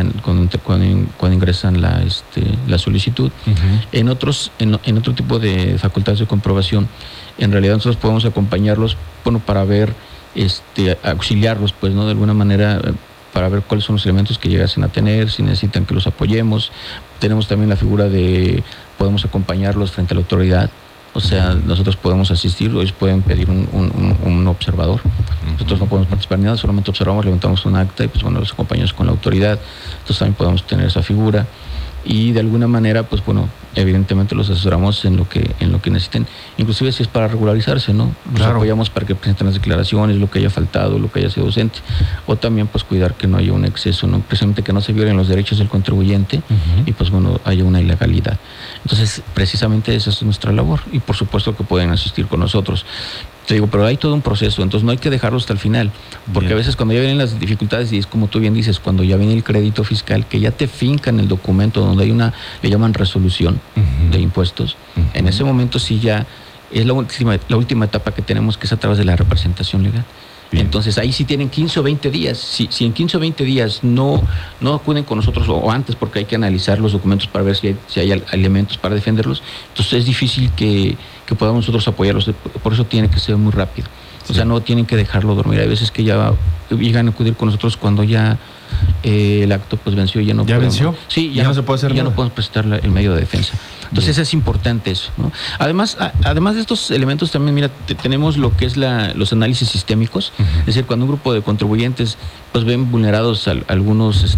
ingresan la solicitud. En otro tipo de facultades de comprobación, en realidad nosotros podemos acompañarlos, para ver, auxiliarlos, pues, ¿no? De alguna manera, para ver cuáles son los elementos que llegasen a tener, si necesitan que los apoyemos. Tenemos también la figura de podemos acompañarlos frente a la autoridad. O sea, nosotros podemos asistir, ellos pueden pedir un observador. Nosotros no podemos participar ni nada, solamente observamos, levantamos un acta y pues bueno, los acompañamos con la autoridad. Entonces también podemos tener esa figura. Y de alguna manera, pues bueno, evidentemente los asesoramos en lo que necesiten, inclusive si es para regularizarse, ¿no? Los apoyamos para que presenten las declaraciones, lo que haya faltado, lo que haya sido ausente, o también pues cuidar que no haya un exceso, ¿no? Precisamente que no se violen los derechos del contribuyente y pues bueno, haya una ilegalidad. Entonces, precisamente esa es nuestra labor y por supuesto que pueden asistir con nosotros. Te digo, pero hay todo un proceso, entonces no hay que dejarlo hasta el final, porque a veces cuando ya vienen las dificultades, y es como tú bien dices, cuando ya viene el crédito fiscal, que ya te fincan el documento donde hay le llaman resolución de impuestos, en ese momento sí ya es la última etapa que tenemos, que es a través de la representación legal. Bien. Entonces ahí sí tienen 15 o 20 días. Si en 15 o 20 días no acuden con nosotros o antes, porque hay que analizar los documentos para ver si hay elementos para defenderlos, entonces es difícil que podamos nosotros apoyarlos. Por eso tiene que ser muy rápido. O sea, no tienen que dejarlo dormir. Hay veces que ya llegan a acudir con nosotros cuando ya el acto pues venció y ya no podemos. ¿Ya venció? Sí, ya no se puede hacer nada. No podemos presentar el medio de defensa. Entonces es importante eso, ¿no? Además de estos elementos también, mira, tenemos lo que es los análisis sistémicos. Es decir, cuando un grupo de contribuyentes pues ven vulnerados algunos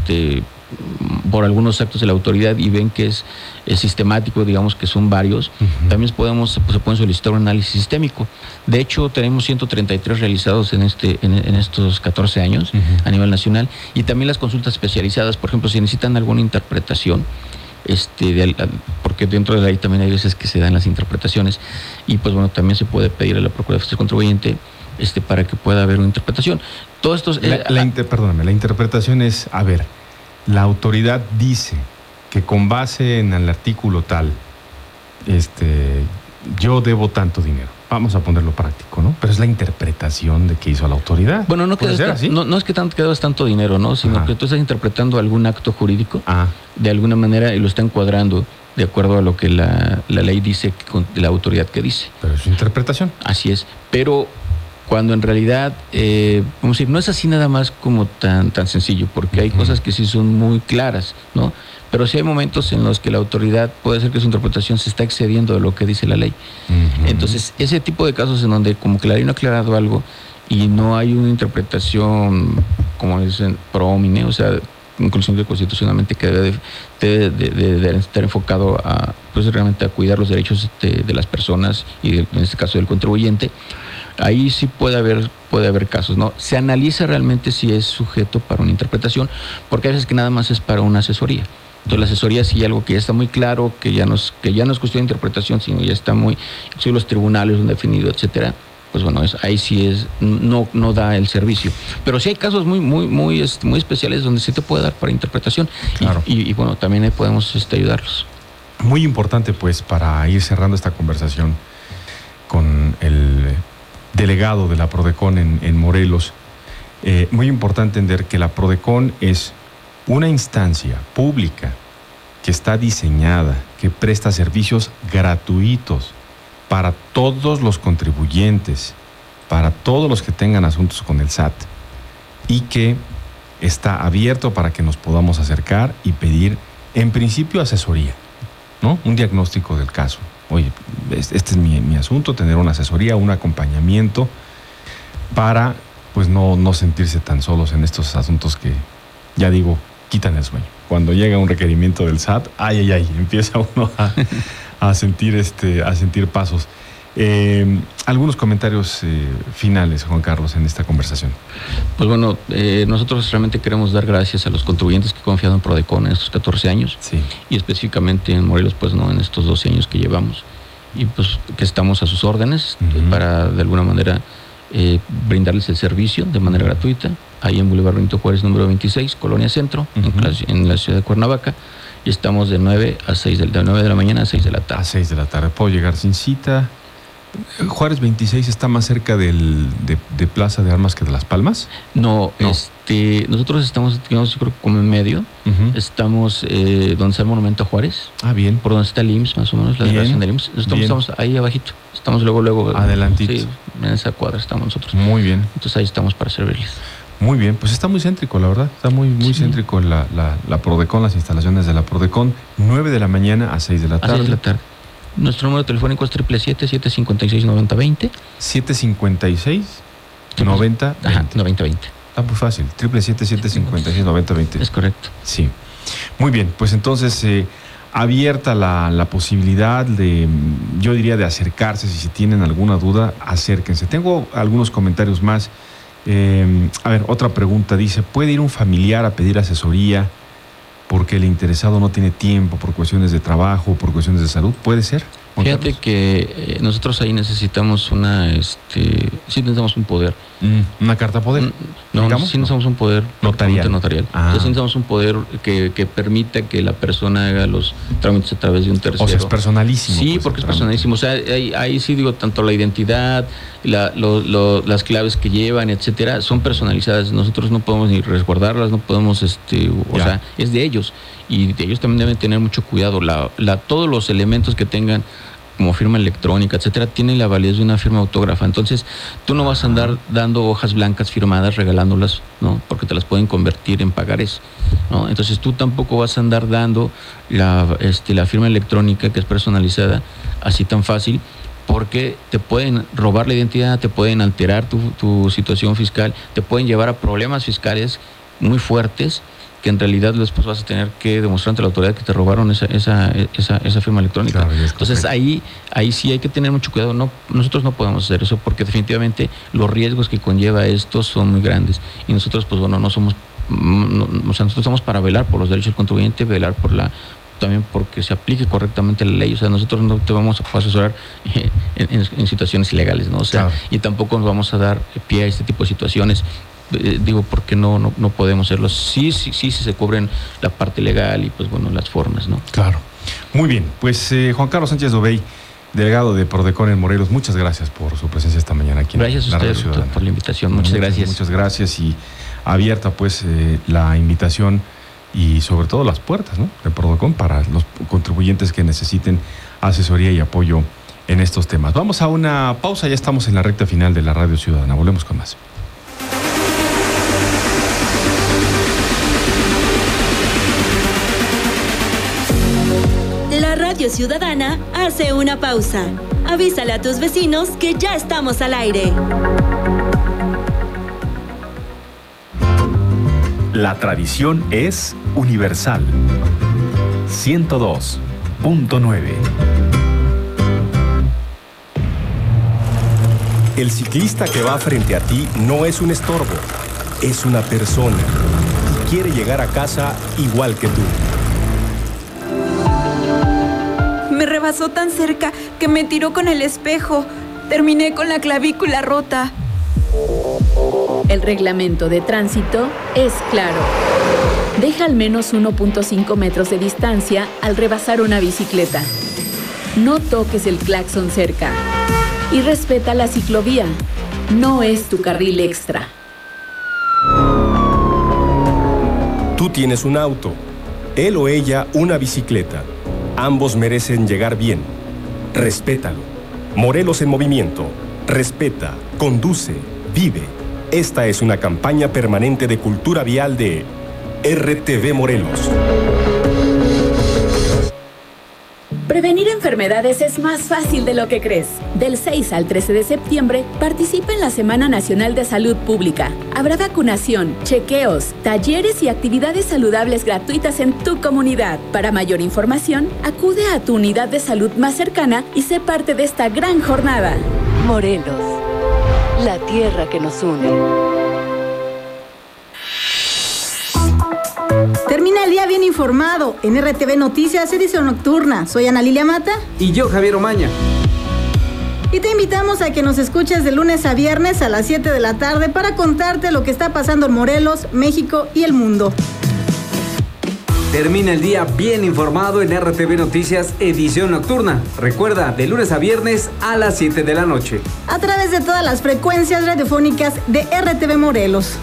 por algunos actos de la autoridad y ven que es sistemático, digamos que son varios, también se pueden solicitar un análisis sistémico. De hecho, tenemos 133 realizados en estos 14 años a nivel nacional, y también las consultas especializadas, por ejemplo, si necesitan alguna interpretación, porque dentro de la ley también hay veces que se dan las interpretaciones, y pues bueno, también se puede pedir a la Procuraduría Fiscal Contribuyente para que pueda haber una interpretación. Todo esto perdóname, la interpretación es, a ver, la autoridad dice que con base en el artículo tal, yo debo tanto dinero. Vamos a ponerlo práctico, ¿no? Pero es la interpretación de que hizo la autoridad. Bueno, no es que debas tanto dinero, ¿no? Sino que tú estás interpretando algún acto jurídico de alguna manera y lo está encuadrando de acuerdo a lo que la ley dice, la autoridad que dice. Pero es su interpretación. Así es. Pero cuando en realidad, vamos a decir, no es así nada más como tan sencillo, porque hay cosas que sí son muy claras, ¿no? Pero sí hay momentos en los que la autoridad puede ser que su interpretación se está excediendo de lo que dice la ley. Entonces, ese tipo de casos en donde como que la ley no ha aclarado algo y no hay una interpretación, como dicen, pro homine, o sea, inclusive constitucionalmente que debe de estar enfocado a, pues realmente a cuidar los derechos de las personas y en este caso del contribuyente, ahí sí puede haber casos, ¿no? Se analiza realmente si es sujeto para una interpretación, porque a veces que nada más es para una asesoría. Entonces la asesoría sí algo que ya está muy claro, que ya no es cuestión de interpretación, sino ya está muy, inclusive los tribunales lo han definido, etcétera. Pues bueno, ahí sí es, no da el servicio. Pero sí hay casos muy especiales donde sí te puede dar para interpretación. Claro. Y bueno, también ahí podemos ayudarlos. Muy importante, pues, para ir cerrando esta conversación con el delegado de la Prodecon en Morelos, muy importante entender que la Prodecon es una instancia pública que está diseñada, que presta servicios gratuitos para todos los contribuyentes, para todos los que tengan asuntos con el SAT, y que está abierto para que nos podamos acercar y pedir, en principio, asesoría, ¿no? Un diagnóstico del caso. Oye, este es mi asunto, tener una asesoría, un acompañamiento para, pues, no sentirse tan solos en estos asuntos que, ya digo, quitan el sueño. Cuando llega un requerimiento del SAT, empieza uno a sentir pasos. Algunos comentarios finales, Juan Carlos, en esta conversación. Pues bueno, nosotros realmente queremos dar gracias a los contribuyentes que han confiado en Prodecon en estos 14 años, sí, y específicamente en Morelos, pues no, en estos 12 años que llevamos, y pues que estamos a sus órdenes para de alguna manera brindarles el servicio de manera gratuita, ahí en Boulevard Benito Juárez número 26, Colonia Centro, en la ciudad de Cuernavaca, y estamos de 9 de la mañana a 6 de la tarde. A 6 de la tarde, ¿puedo llegar sin cita? ¿Juárez 26 está más cerca de Plaza de Armas que de Las Palmas? No. Nosotros estamos, digamos, yo creo como en medio. Estamos donde está el Monumento a Juárez. Ah, bien. Por donde está el IMSS, más o menos, la delegación del IMSS. Estamos ahí abajito. Estamos luego. Adelantito. Sí, en esa cuadra estamos nosotros. Muy bien. Entonces ahí estamos para servirles. Muy bien, pues está muy céntrico, la verdad. Está muy céntrico la Prodecon, las instalaciones de la Prodecon. 9 de la mañana a 6 de la tarde. A 6 de la tarde. Nuestro número telefónico es 777-756-9020. 756-9020. Ajá, 9020. Está muy fácil. 777-756-9020. Es correcto. Sí. Muy bien, pues entonces abierta la posibilidad yo diría, de acercarse. Si tienen alguna duda, acérquense. Tengo algunos comentarios más. A ver, otra pregunta. Dice, ¿puede ir un familiar a pedir asesoría porque el interesado no tiene tiempo por cuestiones de trabajo o por cuestiones de salud? ¿Puede ser? Fíjate que nosotros ahí necesitamos sí necesitamos un poder. ¿Una carta poder? No, sí necesitamos un poder notarial. Entonces necesitamos un poder que permita que la persona haga los trámites a través de un tercero. O sea, es personalísimo. Sí, porque es personalísimo. O sea, ahí sí digo, tanto la identidad, las claves que llevan, etcétera, son personalizadas. Nosotros no podemos ni resguardarlas, no podemos, o sea, es de ellos. Y ellos también deben tener mucho cuidado. Todos los elementos que tengan como firma electrónica, etcétera, tienen la validez de una firma autógrafa. Entonces, tú no vas a andar dando hojas blancas firmadas, regalándolas, ¿no? Porque te las pueden convertir en pagarés, ¿no? Entonces, tú tampoco vas a andar dando la firma electrónica, que es personalizada, así tan fácil, porque te pueden robar la identidad, te pueden alterar tu situación fiscal, te pueden llevar a problemas fiscales muy fuertes, que en realidad después vas a tener que demostrar ante la autoridad que te robaron esa firma electrónica. Claro, entonces ahí sí hay que tener mucho cuidado. Nosotros no podemos hacer eso porque definitivamente los riesgos que conlleva esto son muy grandes. Y nosotros, pues bueno, nosotros estamos para velar por los derechos del contribuyente, velar también porque se aplique correctamente la ley. O sea, nosotros no te vamos a asesorar en situaciones ilegales, ¿no? O sea, claro. Y tampoco nos vamos a dar pie a este tipo de situaciones. Porque no podemos hacerlo. Sí se cubren la parte legal y pues bueno, las formas, ¿no? Claro. Muy bien, pues Juan Carlos Sánchez Dobey, delegado de Prodecon en Morelos, muchas gracias por su presencia esta mañana aquí. Gracias a ustedes por la invitación, muchas gracias. Muchas gracias y abierta pues la invitación y sobre todo las puertas, ¿no?, de Prodecon para los contribuyentes que necesiten asesoría y apoyo en estos temas. Vamos a una pausa, ya estamos en la recta final de la Radio Ciudadana. Volvemos con más. La Radio Ciudadana hace una pausa. Avísale a tus vecinos que ya estamos al aire. La tradición es universal. 102.9. El ciclista que va frente a ti no es un estorbo, es una persona y quiere llegar a casa igual que tú. Me rebasó tan cerca que me tiró con el espejo. Terminé con la clavícula rota. El reglamento de tránsito es claro. Deja al menos 1.5 metros de distancia al rebasar una bicicleta. No toques el claxon cerca. Y respeta la ciclovía. No es tu carril extra. Tú tienes un auto, él o ella una bicicleta. Ambos merecen llegar bien. Respétalo. Morelos en movimiento. Respeta, conduce, vive. Esta es una campaña permanente de cultura vial de RTV Morelos. Prevenir enfermedades es más fácil de lo que crees. Del 6 al 13 de septiembre, participa en la Semana Nacional de Salud Pública. Habrá vacunación, chequeos, talleres y actividades saludables gratuitas en tu comunidad. Para mayor información, acude a tu unidad de salud más cercana y sé parte de esta gran jornada. Morelos, la tierra que nos une. Termina el día bien informado. En RTV Noticias, edición nocturna. Soy Ana Lilia Mata. Y yo, Javier Omaña. Y te invitamos a que nos escuches de lunes a viernes a las 7 de la tarde para contarte lo que está pasando en Morelos, México y el mundo. Termina el día bien informado en RTV Noticias, edición nocturna. Recuerda, de lunes a viernes a las 7 de la noche. A través de todas las frecuencias radiofónicas de RTV Morelos.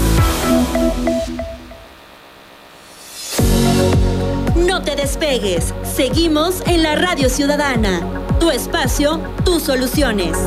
No te despegues. Seguimos en la Radio Ciudadana. Tu espacio, tus soluciones.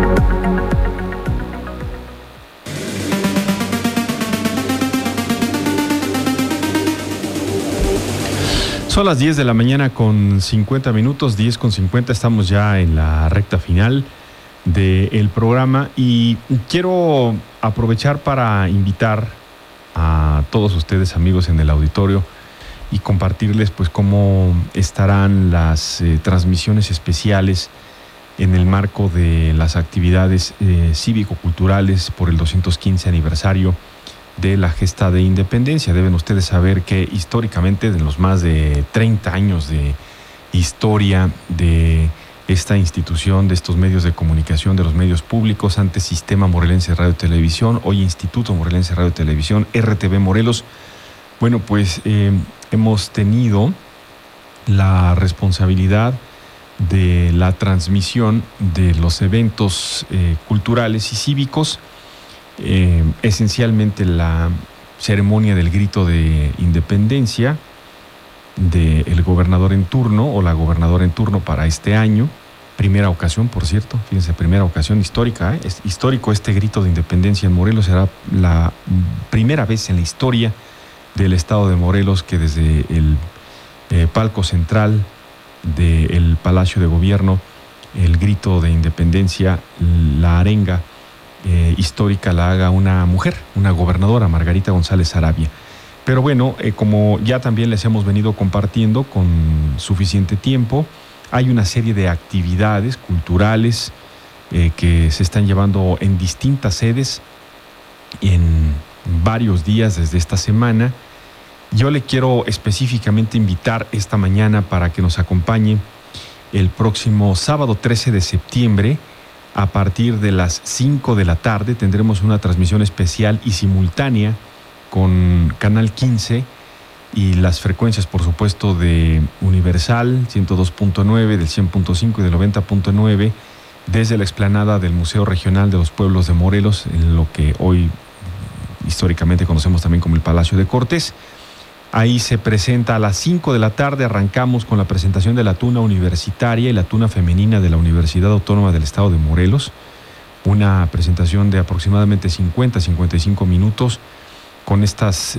Son las 10 de la mañana con 50 minutos, 10 con 50. Estamos ya en la recta final del programa y quiero aprovechar para invitar a todos ustedes, amigos en el auditorio, y compartirles pues cómo estarán las transmisiones especiales en el marco de las actividades cívico-culturales por el 215 aniversario de la gesta de independencia. Deben ustedes saber que históricamente, en los más de 30 años de historia de esta institución, de estos medios de comunicación, de los medios públicos, antes Sistema Morelense de Radio y Televisión, hoy Instituto Morelense de Radio y Televisión, RTV Morelos, bueno, pues hemos tenido la responsabilidad de la transmisión de los eventos culturales y cívicos, esencialmente la ceremonia del grito de independencia del gobernador en turno o la gobernadora en turno para este año. Primera ocasión, por cierto, fíjense, primera ocasión histórica, es histórico este grito de independencia en Morelos. Será la primera vez en la historia del estado de Morelos que desde el palco central del Palacio de Gobierno, el grito de independencia, la arenga histórica la haga una mujer, una gobernadora, Margarita González Sarabia. Pero bueno, como ya también les hemos venido compartiendo con suficiente tiempo, hay una serie de actividades culturales que se están llevando en distintas sedes en varios días desde esta semana. Yo le quiero específicamente invitar esta mañana para que nos acompañe el próximo sábado 13 de septiembre. A partir de las 5 de la tarde tendremos una transmisión especial y simultánea con Canal 15 y las frecuencias, por supuesto, de Universal 102.9, del 100.5 y del 90.9 desde la explanada del Museo Regional de los Pueblos de Morelos, en lo que hoy históricamente conocemos también como el Palacio de Cortés. Ahí se presenta a las 5 de la tarde, arrancamos con la presentación de la tuna universitaria y la tuna femenina de la Universidad Autónoma del Estado de Morelos. Una presentación de aproximadamente 50-55 minutos con estas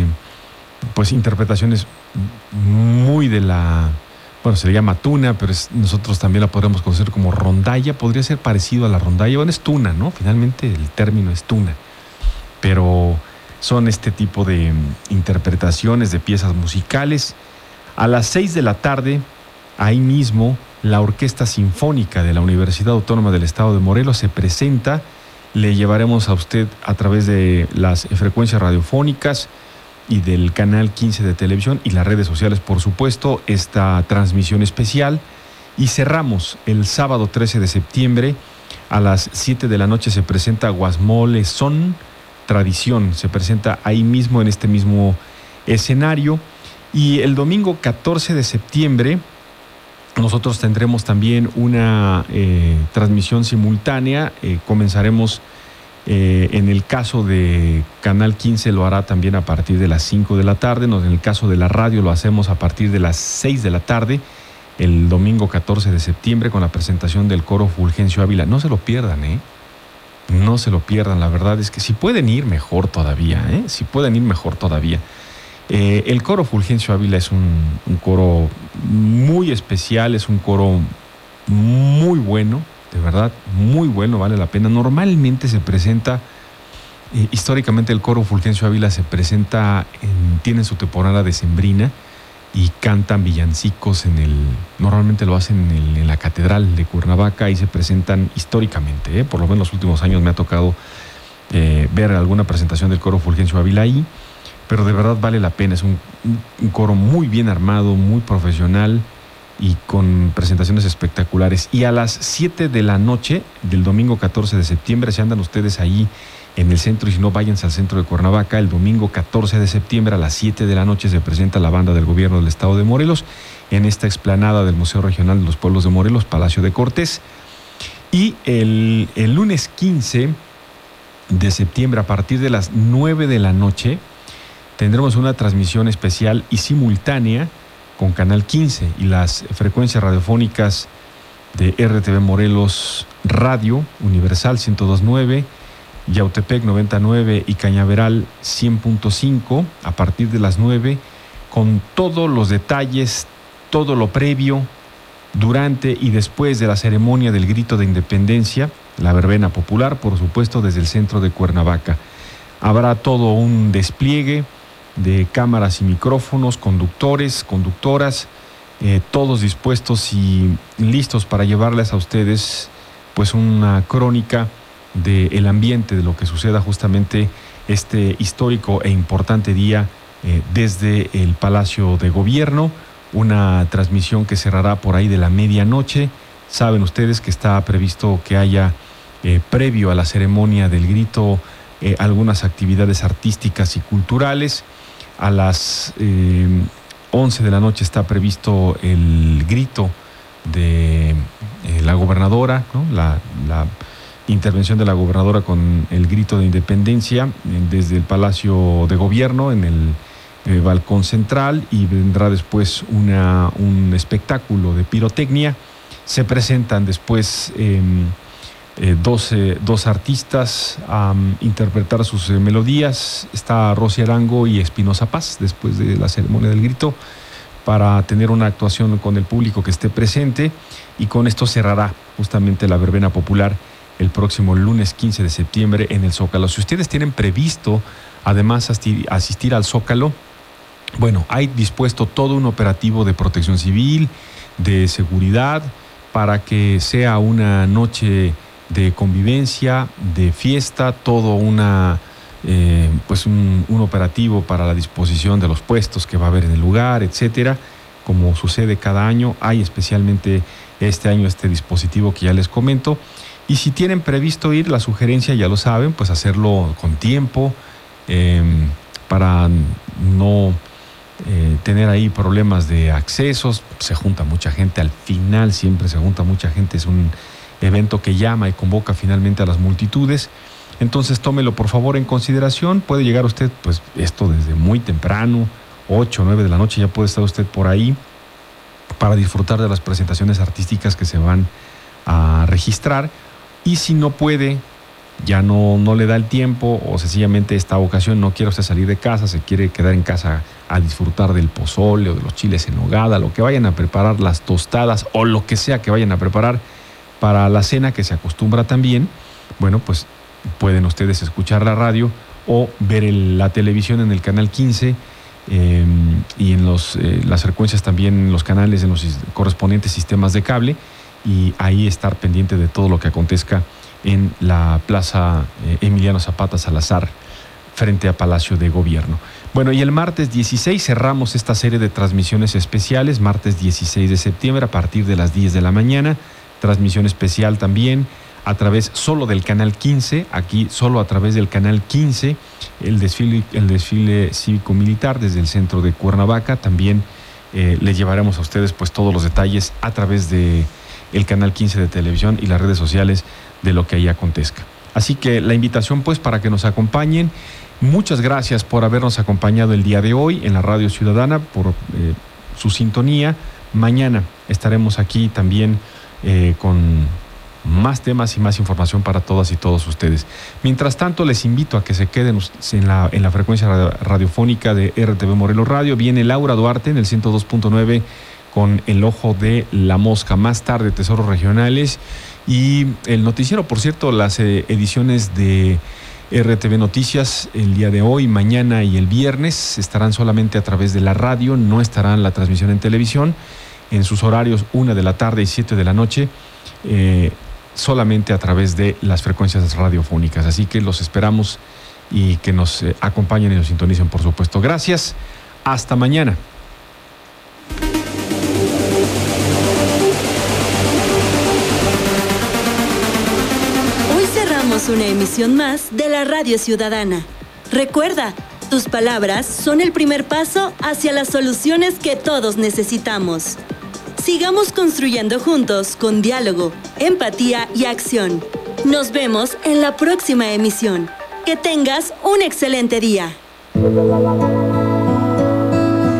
pues interpretaciones muy de la... Bueno, se le llama tuna, pero nosotros también la podríamos conocer como rondalla. Podría ser parecido a la rondalla. Bueno, es tuna, ¿no? Finalmente el término es tuna. Pero son este tipo de interpretaciones de piezas musicales. A las 6 de la tarde, ahí mismo, la Orquesta Sinfónica de la Universidad Autónoma del Estado de Morelos se presenta. Le llevaremos a usted a través de las frecuencias radiofónicas y del canal 15 de televisión y las redes sociales, por supuesto, esta transmisión especial. Y cerramos el sábado 13 de septiembre a las 7 de la noche se presenta Guasmole Son Tradición, se presenta ahí mismo en este mismo escenario. Y el domingo 14 de septiembre nosotros tendremos también una transmisión simultánea. Comenzaremos en el caso de Canal 15 lo hará también a partir de las 5 de la tarde. En el caso de la radio lo hacemos a partir de las 6 de la tarde, el domingo 14 de septiembre, con la presentación del coro Fulgencio Ávila. No se lo pierdan, no se lo pierdan. La verdad es que si pueden ir, mejor todavía, si pueden ir, mejor todavía. El coro Fulgencio Ávila es un coro muy especial, es un coro muy bueno, de verdad, muy bueno, vale la pena. Normalmente se presenta, históricamente el coro Fulgencio Ávila se presenta, tiene su temporada decembrina y cantan villancicos normalmente lo hacen en la Catedral de Cuernavaca y se presentan históricamente, por lo menos los últimos años me ha tocado ver alguna presentación del coro Fulgencio Ávila ahí, pero de verdad vale la pena. Es un coro muy bien armado, muy profesional y con presentaciones espectaculares. Y a las 7 de la noche del domingo 14 de septiembre, si andan ustedes ahí en el centro, y si no, váyanse al centro de Cuernavaca, el domingo 14 de septiembre a las 7 de la noche se presenta la banda del gobierno del Estado de Morelos en esta explanada del Museo Regional de los Pueblos de Morelos, Palacio de Cortés. Y el lunes 15 de septiembre, a partir de las 9 de la noche, tendremos una transmisión especial y simultánea con Canal 15 y las frecuencias radiofónicas de RTV Morelos Radio, Universal 102.9, Yautepec 99 y Cañaveral 100.5, a partir de las 9, con todos los detalles, todo lo previo, durante y después de la ceremonia del Grito de Independencia, la verbena popular, por supuesto, desde el centro de Cuernavaca. Habrá todo un despliegue de cámaras y micrófonos, conductores, conductoras, todos dispuestos y listos para llevarles a ustedes pues una crónica del ambiente, de lo que suceda justamente este histórico e importante día desde el Palacio de Gobierno. Una transmisión que cerrará por ahí de la medianoche. Saben ustedes que está previsto que haya, previo a la ceremonia del grito, algunas actividades artísticas y culturales. A las 11 de la noche está previsto el grito de la gobernadora, ¿no? La intervención de la gobernadora con el grito de independencia desde el Palacio de Gobierno en el balcón central, y vendrá después un espectáculo de pirotecnia. Se presentan después dos artistas a interpretar sus melodías. Está Rosy Arango y Espinosa Paz después de la ceremonia del grito, para tener una actuación con el público que esté presente, y con esto cerrará justamente la verbena popular el próximo lunes 15 de septiembre en el Zócalo. Si ustedes tienen previsto además asistir al Zócalo, bueno, hay dispuesto todo un operativo de protección civil, de seguridad, para que sea una noche de convivencia, de fiesta, todo pues un operativo para la disposición de los puestos que va a haber en el lugar, etcétera. Como sucede cada año, hay especialmente este año este dispositivo que ya les comento. Y si tienen previsto ir, la sugerencia, ya lo saben, pues hacerlo con tiempo, para no tener ahí problemas de accesos. Se junta mucha gente, al final siempre se junta mucha gente, es un evento que llama y convoca finalmente a las multitudes. Entonces tómelo por favor en consideración. Puede llegar usted, pues, esto desde muy temprano, 8 o 9 de la noche ya puede estar usted por ahí para disfrutar de las presentaciones artísticas que se van a registrar. Y si no puede, ya no le da el tiempo, o sencillamente esta ocasión no quiere usted salir de casa, se quiere quedar en casa a disfrutar del pozole o de los chiles en nogada, lo que vayan a preparar, las tostadas o lo que sea que vayan a preparar para la cena, que se acostumbra también, bueno, pues pueden ustedes escuchar la radio o ver la televisión en el canal 15 y en las frecuencias también, los canales en los correspondientes sistemas de cable, y ahí estar pendiente de todo lo que acontezca en la Plaza Emiliano Zapata Salazar, frente a Palacio de Gobierno. Bueno, y el martes 16 cerramos esta serie de transmisiones especiales, martes 16 de septiembre a partir de las 10 de la mañana, transmisión especial también a través solo del canal 15, aquí solo a través del canal 15, el desfile cívico-militar desde el centro de Cuernavaca. También le llevaremos a ustedes pues todos los detalles a través de el canal 15 de televisión y las redes sociales de lo que ahí acontezca. Así que la invitación pues para que nos acompañen. Muchas gracias por habernos acompañado el día de hoy en la Radio Ciudadana, por su sintonía. Mañana estaremos aquí también con más temas y más información para todas y todos ustedes. Mientras tanto, les invito a que se queden en la frecuencia radiofónica de RTV Morelos Radio. Viene Laura Duarte en el 102.9 con El Ojo de la Mosca. Más tarde, Tesoros Regionales y el noticiero. Por cierto, las ediciones de RTV Noticias el día de hoy, mañana y el viernes estarán solamente a través de la radio, no estarán la transmisión en televisión, en sus horarios 1 de la tarde y 7 de la noche, solamente a través de las frecuencias radiofónicas. Así que los esperamos y que nos acompañen y nos sintonicen, por supuesto. Gracias, hasta mañana. Una emisión más de la Radio Ciudadana. Recuerda, tus palabras son el primer paso hacia las soluciones que todos necesitamos. Sigamos construyendo juntos con diálogo, empatía y acción. Nos vemos en la próxima emisión. Que tengas un excelente día.